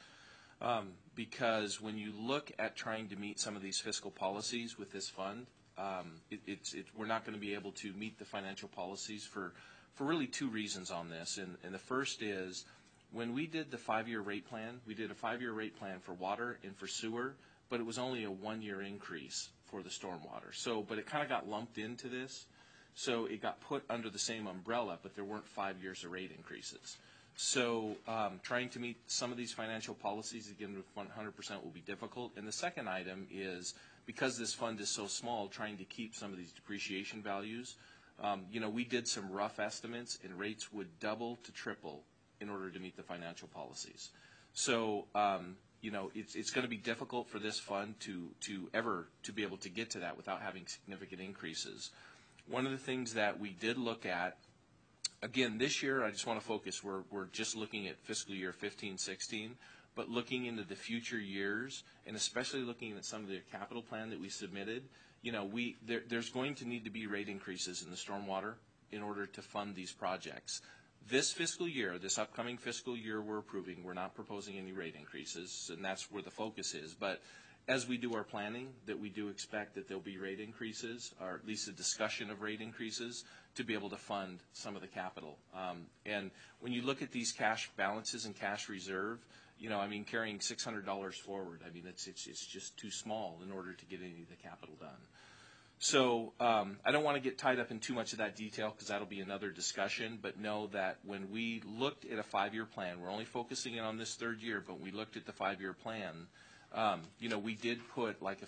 Because when you look at trying to meet some of these fiscal policies with this fund, we're not going to be able to meet the financial policies for really two reasons on this. And the first is, when we did the 5-year rate plan, we did a 5-year rate plan for water and for sewer, but it was only a 1-year increase for the stormwater. So, but it kind of got lumped into this, so it got put under the same umbrella, but there weren't 5 years of rate increases. So trying to meet some of these financial policies, again, with 100% will be difficult. And the second item is, because this fund is so small, trying to keep some of these depreciation values. You know, we did some rough estimates, and rates would double to triple in order to meet the financial policies. So, you know, it's going to be difficult for this fund to ever be able to get to that without having significant increases. One of the things that we did look at, again, this year, I just want to focus, we're just looking at fiscal year 15-16, but looking into the future years, and especially looking at some of the capital plan that we submitted, you know, there's going to need to be rate increases in the stormwater in order to fund these projects. This fiscal year, this upcoming fiscal year we're approving, we're not proposing any rate increases, and that's where the focus is. But as we do our planning, that we do expect that there'll be rate increases, or at least a discussion of rate increases, to be able to fund some of the capital. And when you look at these cash balances and cash reserve, you know, I mean, carrying $600 forward, I mean, it's just too small in order to get any of the capital done. So I don't want to get tied up in too much of that detail, because that'll be another discussion, but know that when we looked at a 5-year plan, we're only focusing in on this third year, but when we looked at the 5-year plan, you know, we did put like a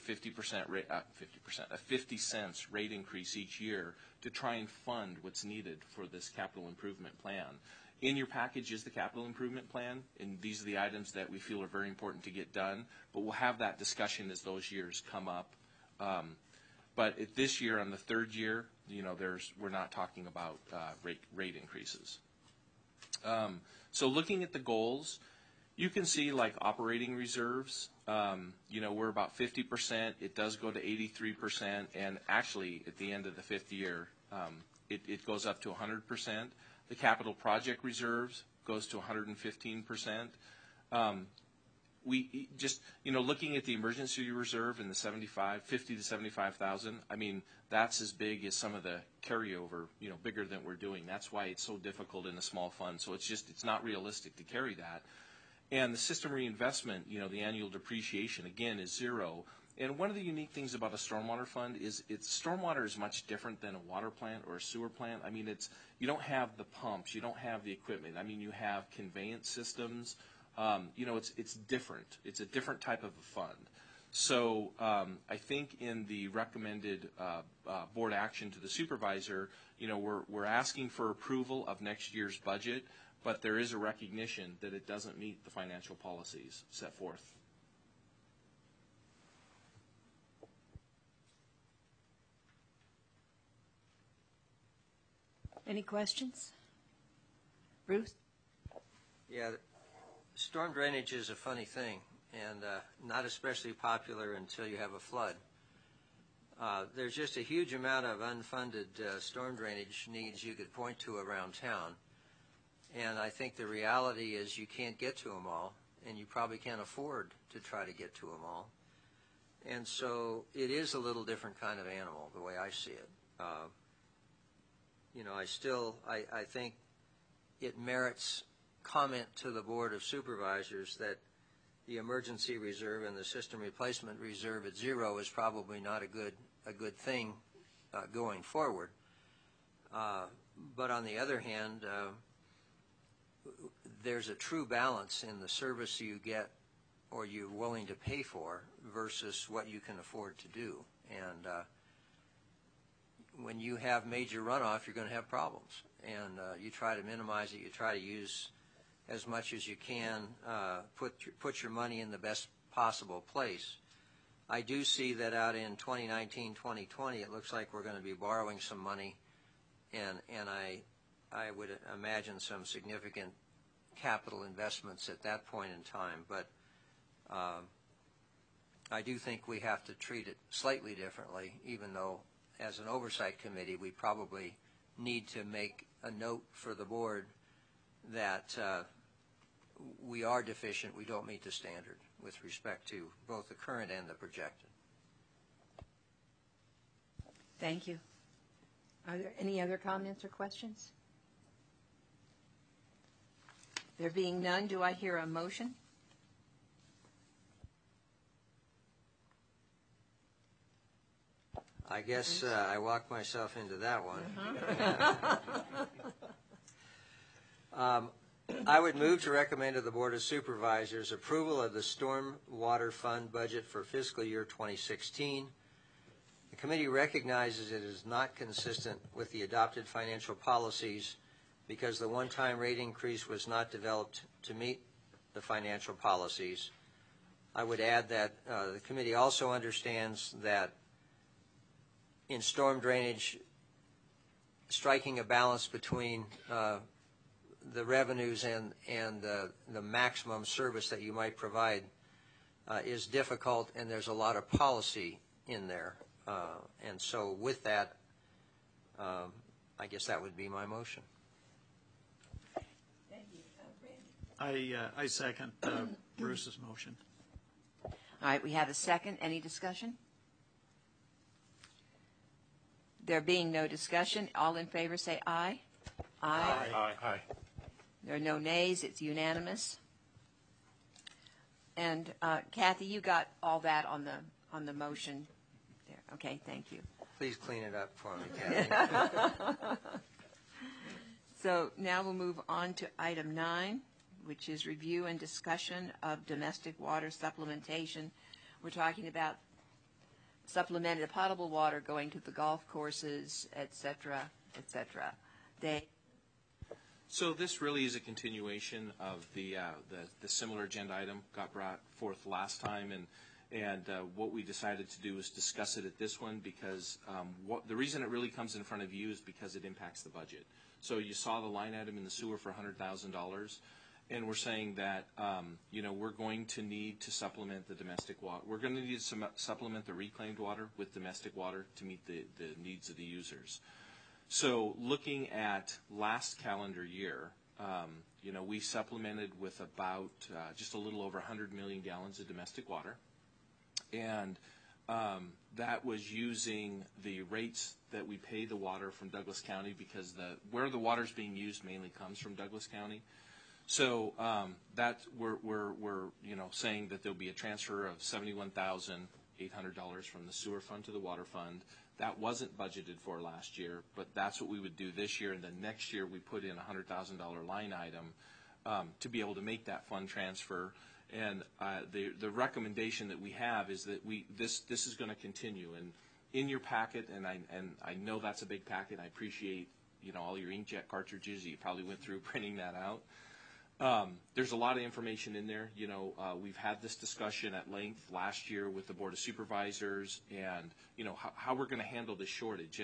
50 cents rate increase each year to try and fund what's needed for this capital improvement plan. In your package is the capital improvement plan, and these are the items that we feel are very important to get done, but we'll have that discussion as those years come up. But this year, on the third year, you know, we're not talking about rate increases. So looking at the goals, you can see like operating reserves. You know, we're about 50%. It does go to 83%, and actually at the end of the 5th year, it goes up to 100%. The capital project reserves goes to 115%. We just, you know, looking at the emergency reserve in the 50 to 75,000, I mean, that's as big as some of the carryover, you know, bigger than we're doing. That's why it's so difficult in a small fund. So it's not realistic to carry that. And the system reinvestment, you know, the annual depreciation, again, is 0. And one of the unique things about a stormwater fund is stormwater is much different than a water plant or a sewer plant. I mean, you don't have the pumps, you don't have the equipment. I mean, you have conveyance systems. You know, it's different. It's a different type of a fund. So I think in the recommended board action to the supervisor, you know, we're asking for approval of next year's budget, but there is a recognition that it doesn't meet the financial policies set forth. Any questions? Bruce? Yeah, storm drainage is a funny thing, and not especially popular until you have a flood. There's just a huge amount of unfunded storm drainage needs you could point to around town. And I think the reality is you can't get to them all, and you probably can't afford to try to get to them all. And so it is a little different kind of animal, the way I see it. I think it merits comment to the Board of Supervisors that the emergency reserve and the system replacement reserve at zero is probably not a good thing going forward. But on the other hand, there's a true balance in the service you get or you're willing to pay for versus what you can afford to do. And when you have major runoff, you're going to have problems. And you try to minimize it. You try to use as much as you can, put your money in the best possible place. I do see that out in 2019, 2020, it looks like we're going to be borrowing some money, and I would imagine some significant capital investments at that point in time. But I do think we have to treat it slightly differently, even though as an oversight committee we probably need to make a note for the board that we are deficient, we don't meet the standard with respect to both the current and the projected. Thank you. Are there any other comments or questions? There being none, do I hear a motion? I guess I walked myself into that one. I would move to recommend to the Board of Supervisors approval of the Storm Water Fund budget for fiscal year 2016. The committee recognizes it is not consistent with the adopted financial policies because the one-time rate increase was not developed to meet the financial policies. I would add that the committee also understands that in storm drainage, striking a balance between the revenues and the maximum service that you might provide is difficult, and there's a lot of policy in there. And so with that, I guess that would be my motion. Thank you. Randy. I second Bruce's motion. All right, we have a second. Any discussion? There being no discussion, all in favor say aye. Aye. Aye. Aye. There are no nays. It's unanimous. And Kathy, you got all that on the motion there. Okay, thank you. Please clean it up for me, Kathy. So now we'll move on to item 9, which is review and discussion of domestic water supplementation. We're talking about supplemented potable water going to the golf courses, et cetera, et cetera. Dave? So this really is a continuation of the similar agenda item got brought forth last time, and what we decided to do is discuss it at this one because the reason it really comes in front of you is because it impacts the budget. So you saw the line item in the sewer for $100,000, and we're saying that we're going to need to supplement the domestic water. We're going to need to supplement the reclaimed water with domestic water to meet the needs of the users. So looking at last calendar year, we supplemented with about just a little over 100 million gallons of domestic water. And that was using the rates that we pay the water from Douglas County because where the water is being used mainly comes from Douglas County. So that we're saying that there'll be a transfer of $71,800 from the sewer fund to the water fund. That wasn't budgeted for last year, but that's what we would do this year. And then next year we put in a $100,000 line item to be able to make that fund transfer. And the recommendation that we have is that this is going to continue. And in your packet, and I know that's a big packet. I appreciate all your inkjet cartridges. You probably went through printing that out. There's a lot of information in there. We've had this discussion at length last year with the Board of Supervisors and, how we're going to handle this shortage. And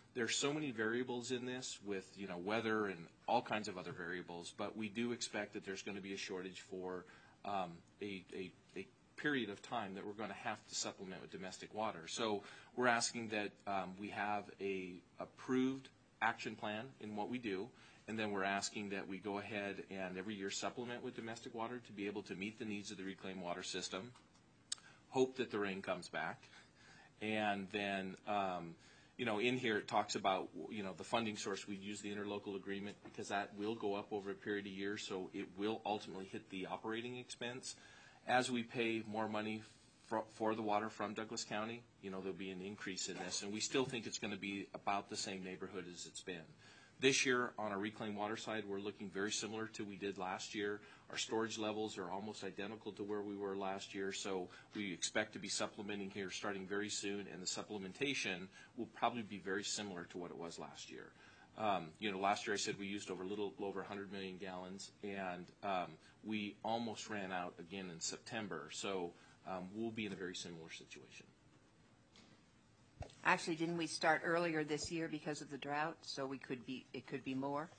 There's so many variables in this with, weather and all kinds of other variables, but we do expect that there's going to be a shortage for a period of time that we're going to have to supplement with domestic water. So we're asking that we have a approved action plan in what we do, and then we're asking that we go ahead and every year supplement with domestic water to be able to meet the needs of the reclaimed water system, hope that the rain comes back, and then in here it talks about the funding source. We use the interlocal agreement because that will go up over a period of years, so it will ultimately hit the operating expense. As we pay more money for the water from Douglas County, there'll be an increase in this, and we still think it's going to be about the same neighborhood as it's been. This year, on our reclaimed water side, we're looking very similar to we did last year. Our storage levels are almost identical to where we were last year, so we expect to be supplementing here starting very soon, and the supplementation will probably be very similar to what it was last year. Last year I said we used a little over 100 million gallons, and we almost ran out again in September, so we'll be in a very similar situation. Actually, didn't we start earlier this year because of the drought? So it could be more?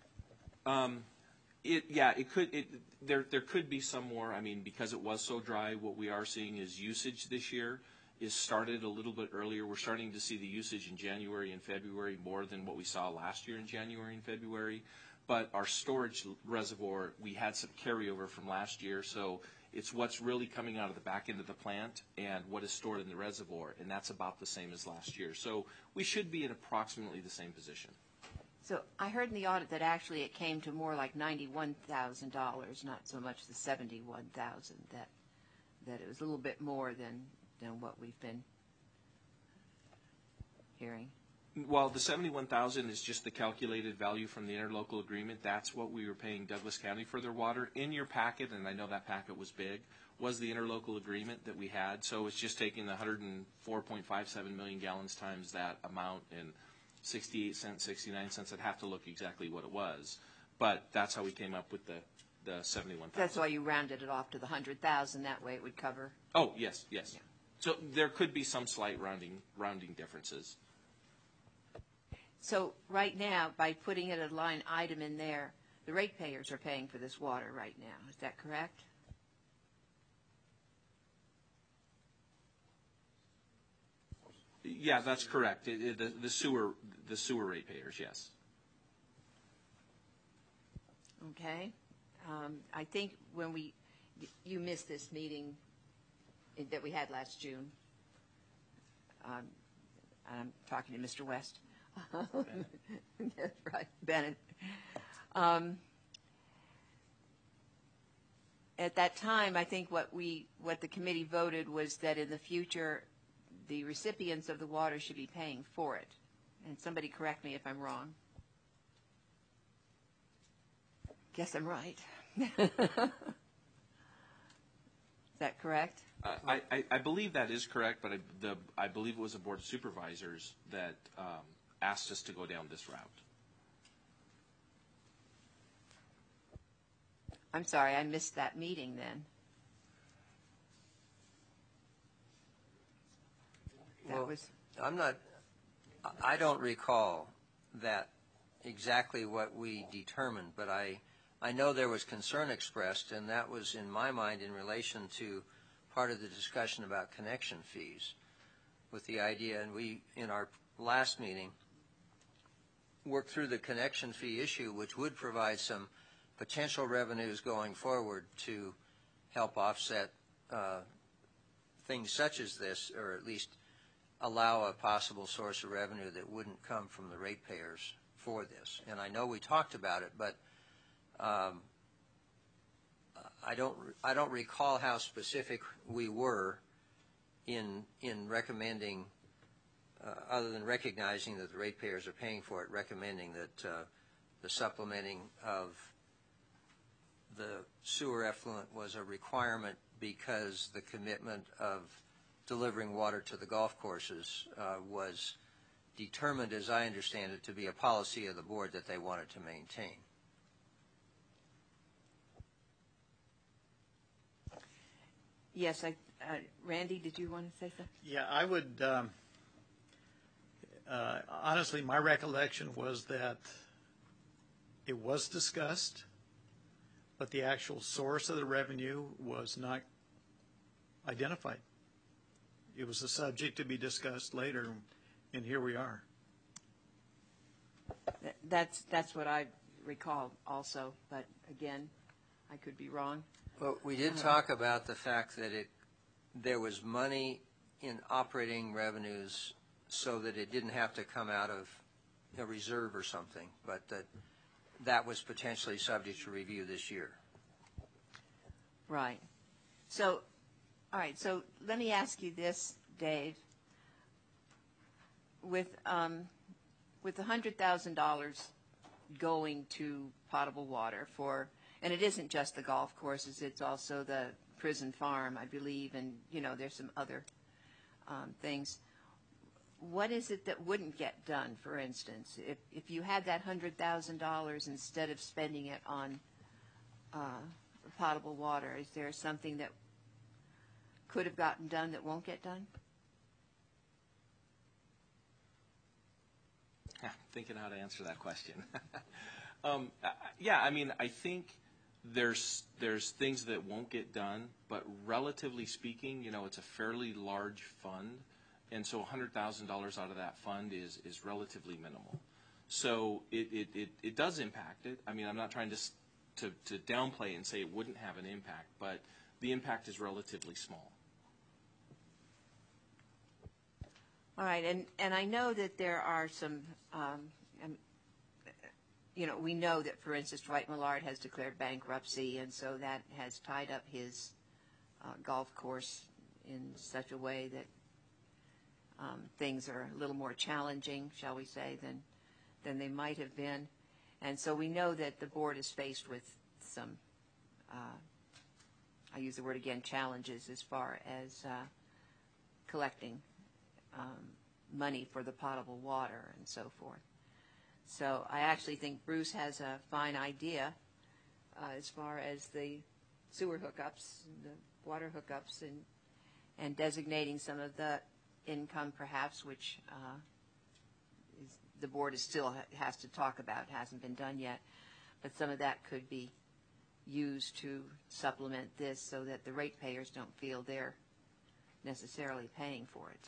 It could. There could be some more. I mean, because it was so dry, what we are seeing is usage this year is started a little bit earlier. We're starting to see the usage in January and February more than what we saw last year in January and February. But our storage reservoir, we had some carryover from last year, so it's what's really coming out of the back end of the plant and what is stored in the reservoir, and that's about the same as last year. So we should be in approximately the same position. So I heard in the audit that actually it came to more like $91,000, not so much the $71,000. That it was a little bit more than what we've been hearing. Well, the $71,000 is just the calculated value from the interlocal agreement. That's what we were paying Douglas County for their water. In your packet, and I know that packet was big, was the interlocal agreement that we had. So it's just taking the 104.57 million gallons times that amount and 68 cents, 69 cents. I'd have to look exactly what it was. But that's how we came up with the 71,000. That's why you rounded it off to the 100,000. That way it would cover. Oh, yes. Yeah. So there could be some slight rounding differences. So right now, by putting it a line item in there, the ratepayers are paying for this water right now. Is that correct? Yeah, that's correct. The sewer ratepayers, yes. Okay. I think when you missed this meeting that we had last June. I'm talking to Mr. West. That's right, Bennett. At that time, I think what the committee voted was that in the future, the recipients of the water should be paying for it. And somebody correct me if I'm wrong. Guess I'm right. Is that correct? I believe that is correct, but I believe it was the Board of Supervisors that asked us to go down this route. I'm sorry, I missed that meeting then. I don't recall that exactly what we determined, but I know there was concern expressed, and that was in my mind in relation to part of the discussion about connection fees with the idea, and we, in our last meeting, worked through the connection fee issue, which would provide some potential revenues going forward to help offset things such as this, or at least allow a possible source of revenue that wouldn't come from the ratepayers for this. And I know we talked about it, but I don't recall how specific we were in recommending, other than recognizing that the ratepayers are paying for it, recommending that the supplementing of the sewer effluent was a requirement because the commitment of delivering water to the golf courses was determined, as I understand it, to be a policy of the board that they wanted to maintain. Yes, Randy, did you want to say something? Yeah, I would, Honestly, my recollection was that it was discussed, but the actual source of the revenue was not identified. It was a subject to be discussed later, and here we are. That's what I recall also, but again, I could be wrong. Well, we did talk about the fact that there was money in operating revenues so that it didn't have to come out of a reserve or something, but that was potentially subject to review this year. Right. So, all right, so let me ask you this, Dave. With the $100,000 going to potable water for, and it isn't just the golf courses, it's also the prison farm, I believe, and, there's some other things. What is it that wouldn't get done, for instance? If you had that $100,000 instead of spending it on potable water, is there something that could have gotten done that won't get done? Thinking how to answer that question. Yeah, I mean, I think there's things that won't get done, but relatively speaking, it's a fairly large fund, and so $100,000 out of that fund is relatively minimal. So it does impact it. I mean, I'm not trying to downplay and say it wouldn't have an impact, but the impact is relatively small. All right, and I know that there are some, we know that, for instance, Dwight Millard has declared bankruptcy, and so that has tied up his golf course in such a way that things are a little more challenging, shall we say, than they might have been. And so we know that the board is faced with some, I use the word again, challenges as far as collecting money for the potable water and so forth. So I actually think Bruce has a fine idea as far as the sewer hookups, the water hookups, and designating some of the income perhaps, which the board still has to talk about, hasn't been done yet, but some of that could be used to supplement this so that the ratepayers don't feel they're necessarily paying for it.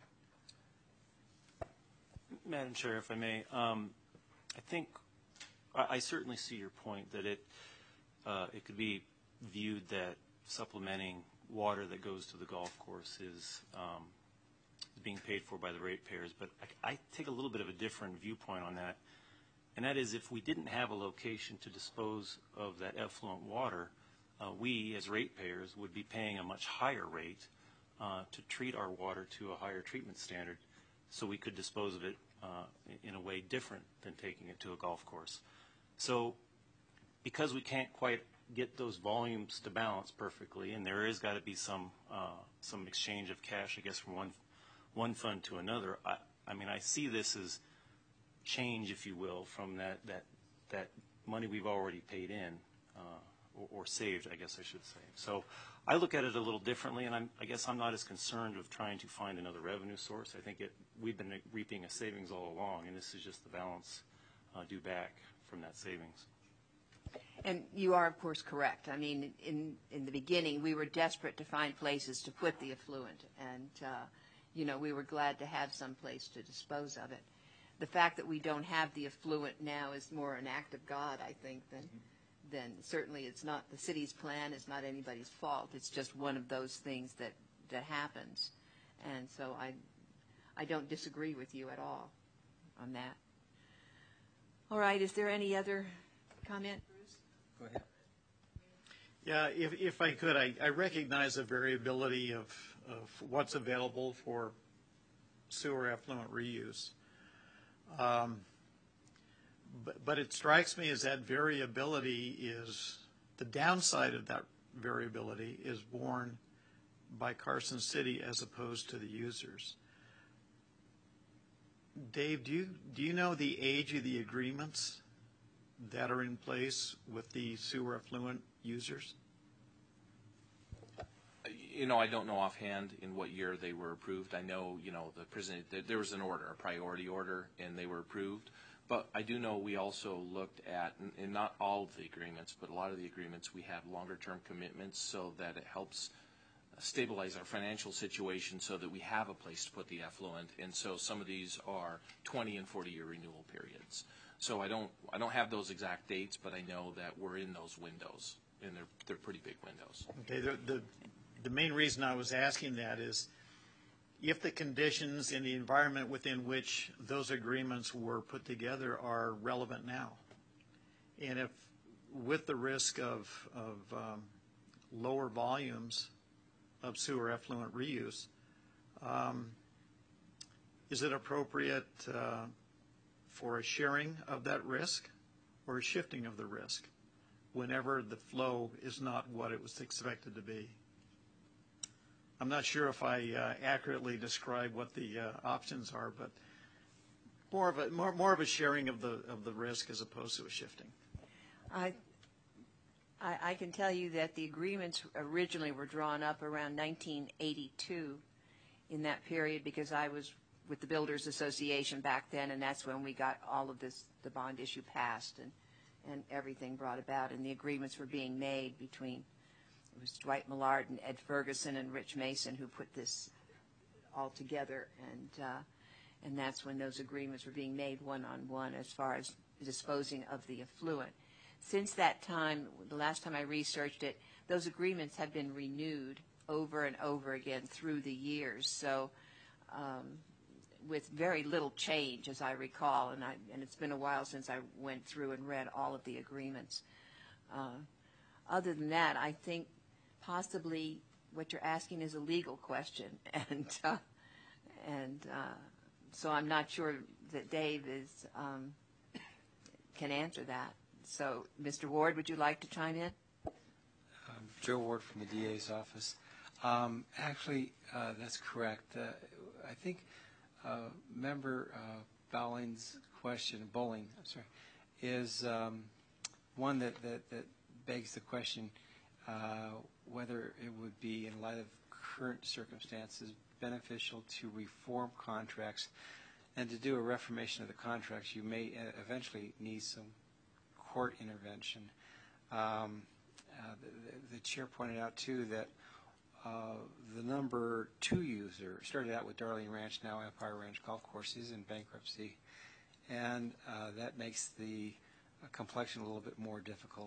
Madam Chair, if I may, I think I certainly see your point that it could be viewed that supplementing water that goes to the golf course is being paid for by the ratepayers. But I take a little bit of a different viewpoint on that, and that is if we didn't have a location to dispose of that effluent water, we as ratepayers would be paying a much higher rate to treat our water to a higher treatment standard, so we could dispose of it in a way different than taking it to a golf course. So because we can't quite get those volumes to balance perfectly, and there is got to be some exchange of cash, I guess, from one fund to another, I mean, I see this as change, if you will, from that money we've already paid in, or saved, I guess I should say. So I look at it a little differently, and I guess I'm not as concerned with trying to find another revenue source. I think we've been reaping a savings all along, and this is just the balance due back from that savings. And you are, of course, correct. I mean, in the beginning, we were desperate to find places to put the effluent, and we were glad to have some place to dispose of it. The fact that we don't have the effluent now is more an act of God, I think, than certainly it's not the city's plan. It's not anybody's fault. It's just one of those things that happens. And so I don't disagree with you at all on that. All right. Is there any other comment, Bruce? Go ahead. Yeah, if I could, I recognize the variability of what's available for sewer effluent reuse. But it strikes me as that variability is, the downside of that variability is borne by Carson City as opposed to the users. Dave, do you know the age of the agreements that are in place with the sewer effluent users? I don't know offhand in what year they were approved. I know, there was an order, a priority order, and they were approved. But I do know we also looked at, and not all of the agreements, but a lot of the agreements, we have longer-term commitments so that it helps stabilize our financial situation so that we have a place to put the effluent. And so some of these are 20 and 40-year renewal periods. So I don't have those exact dates, but I know that we're in those windows, and they're pretty big windows. Okay, the main reason I was asking that is if the conditions in the environment within which those agreements were put together are relevant now, and if with the risk of lower volumes of sewer effluent reuse, is it appropriate for a sharing of that risk or a shifting of the risk whenever the flow is not what it was expected to be? I'm not sure if I accurately describe what the options are, but more of a sharing of the risk as opposed to a shifting. I can tell you that the agreements originally were drawn up around 1982 in that period, because I was with the Builders Association back then, and that's when we got all of this, the bond issue passed and everything brought about, and the agreements were being made between, it was Dwight Millard and Ed Ferguson and Rich Mason who put this all together, and that's when those agreements were being made one-on-one as far as disposing of the effluent. Since that time, the last time I researched it, those agreements have been renewed over and over again through the years. So with very little change, as I recall, and it's been a while since I went through and read all of the agreements. Other than that, I think possibly what you're asking is a legal question, and so I'm not sure that Dave can answer that. So, Mr. Ward, would you like to chime in? Joe Ward from the DA's office. Actually, that's correct. I think Member Bowling's question, is one that begs the question whether it would be, in light of current circumstances, beneficial to reform contracts. And to do a reformation of the contracts, you may eventually need some court intervention. The chair pointed out, too, that the number 2 user started out with Darling Ranch, now Empire Ranch Golf Course, is in bankruptcy, and that makes the complexion a little bit more difficult.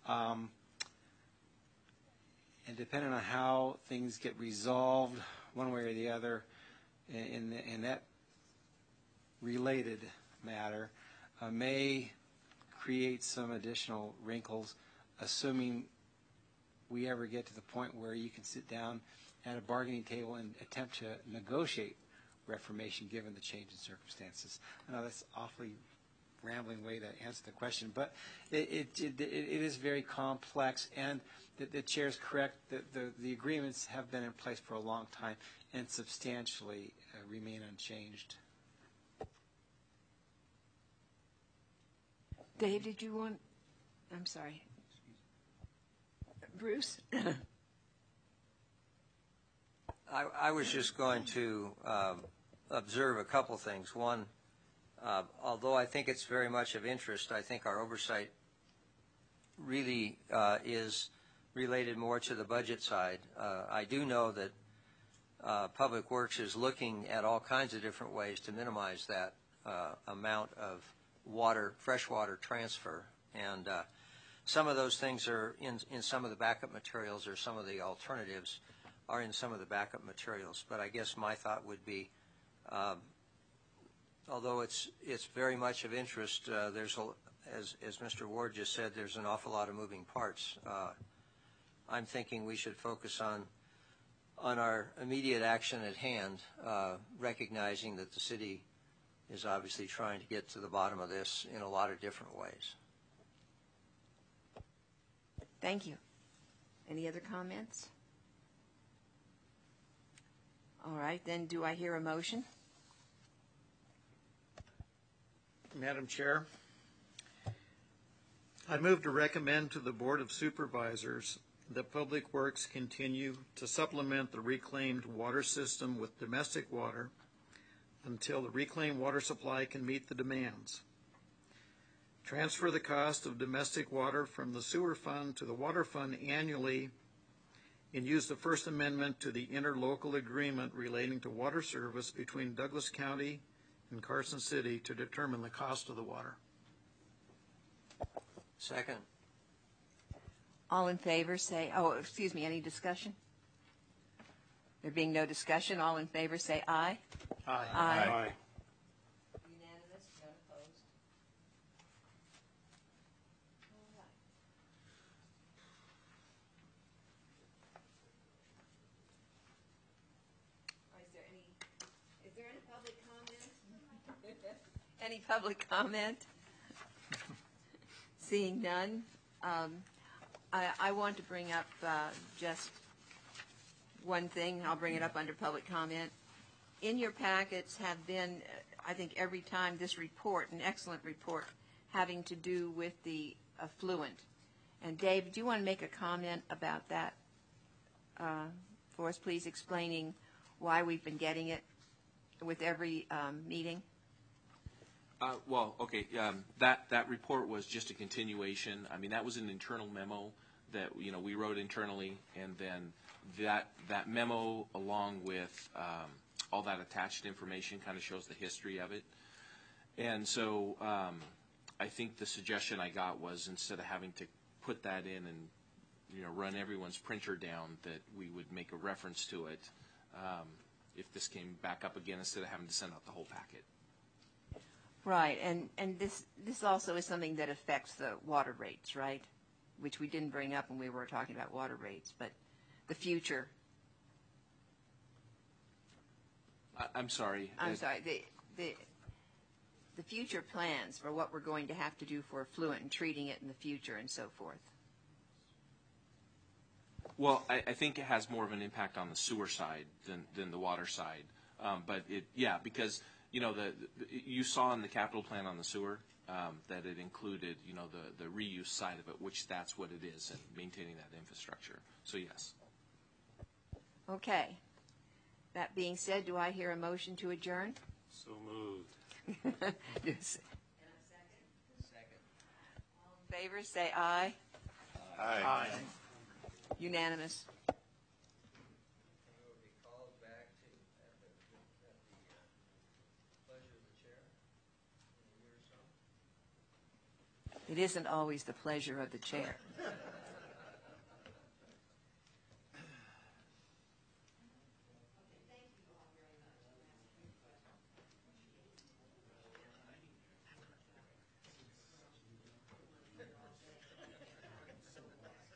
And depending on how things get resolved one way or the other in that related matter, may create some additional wrinkles, assuming we ever get to the point where you can sit down at a bargaining table and attempt to negotiate reformation given the change in circumstances. I know that's an awfully rambling way to answer the question, but it is very complex, and the chair is correct that the agreements have been in place for a long time and substantially remain unchanged. Dave, did you want? I'm sorry. Bruce? I was just going to observe a couple things. One, although I think it's very much of interest, I think our oversight really is related more to the budget side. I do know that Public Works is looking at all kinds of different ways to minimize that amount of freshwater transfer, and some of those things are in some of the backup materials, or some of the alternatives are in some of the backup materials. But I guess my thought would be, although it's very much of interest, there's as Mr. Ward just said, there's an awful lot of moving parts. I'm thinking we should focus on our immediate action at hand, recognizing that the city is obviously trying to get to the bottom of this in a lot of different ways. Thank you. Any other comments? All right, then do I hear a motion? Madam Chair, I move to recommend to the Board of Supervisors that Public Works continue to supplement the reclaimed water system with domestic water until the reclaimed water supply can meet the demands. Transfer the cost of domestic water from the sewer fund to the water fund annually, and use the First Amendment to the interlocal agreement relating to water service between Douglas County and Carson City to determine the cost of the water. Second. All in favor say, oh, excuse me, any discussion? There being no discussion, all in favor say aye. Aye. Aye. Unanimous, none opposed. All right. Is there any public comment? Any public comment? Seeing none, I want to bring up just one thing. I'll bring it up under public comment. In your packets have been, I think every time, this report, an excellent report, having to do with the affluent. And Dave, do you want to make a comment about that for us, please, explaining why we've been getting it with every meeting? Well, okay, that report was just a continuation. I mean, that was an internal memo that, you know, we wrote internally, and then that memo, along with all that attached information, kind of shows the history of it. And so I think the suggestion I got was, instead of having to put that in and, you know, run everyone's printer down, that we would make a reference to it if this came back up again, instead of having to send out the whole packet. Right, and this also is something that affects the water rates, right? Which we didn't bring up when we were talking about water rates, but the future. I'm sorry. I'm sorry. The future plans for what we're going to have to do for affluent and treating it in the future and so forth. Well, I think it has more of an impact on the sewer side than the water side. But because, you know, you saw in the capital plan on the sewer that it included, you know, the reuse side of it, which that's what it is, and maintaining that infrastructure. So yes. Okay. That being said, do I hear a motion to adjourn? So moved. Yes. And a second? All in favor, say aye. Aye. Unanimous. It isn't always the pleasure of the chair.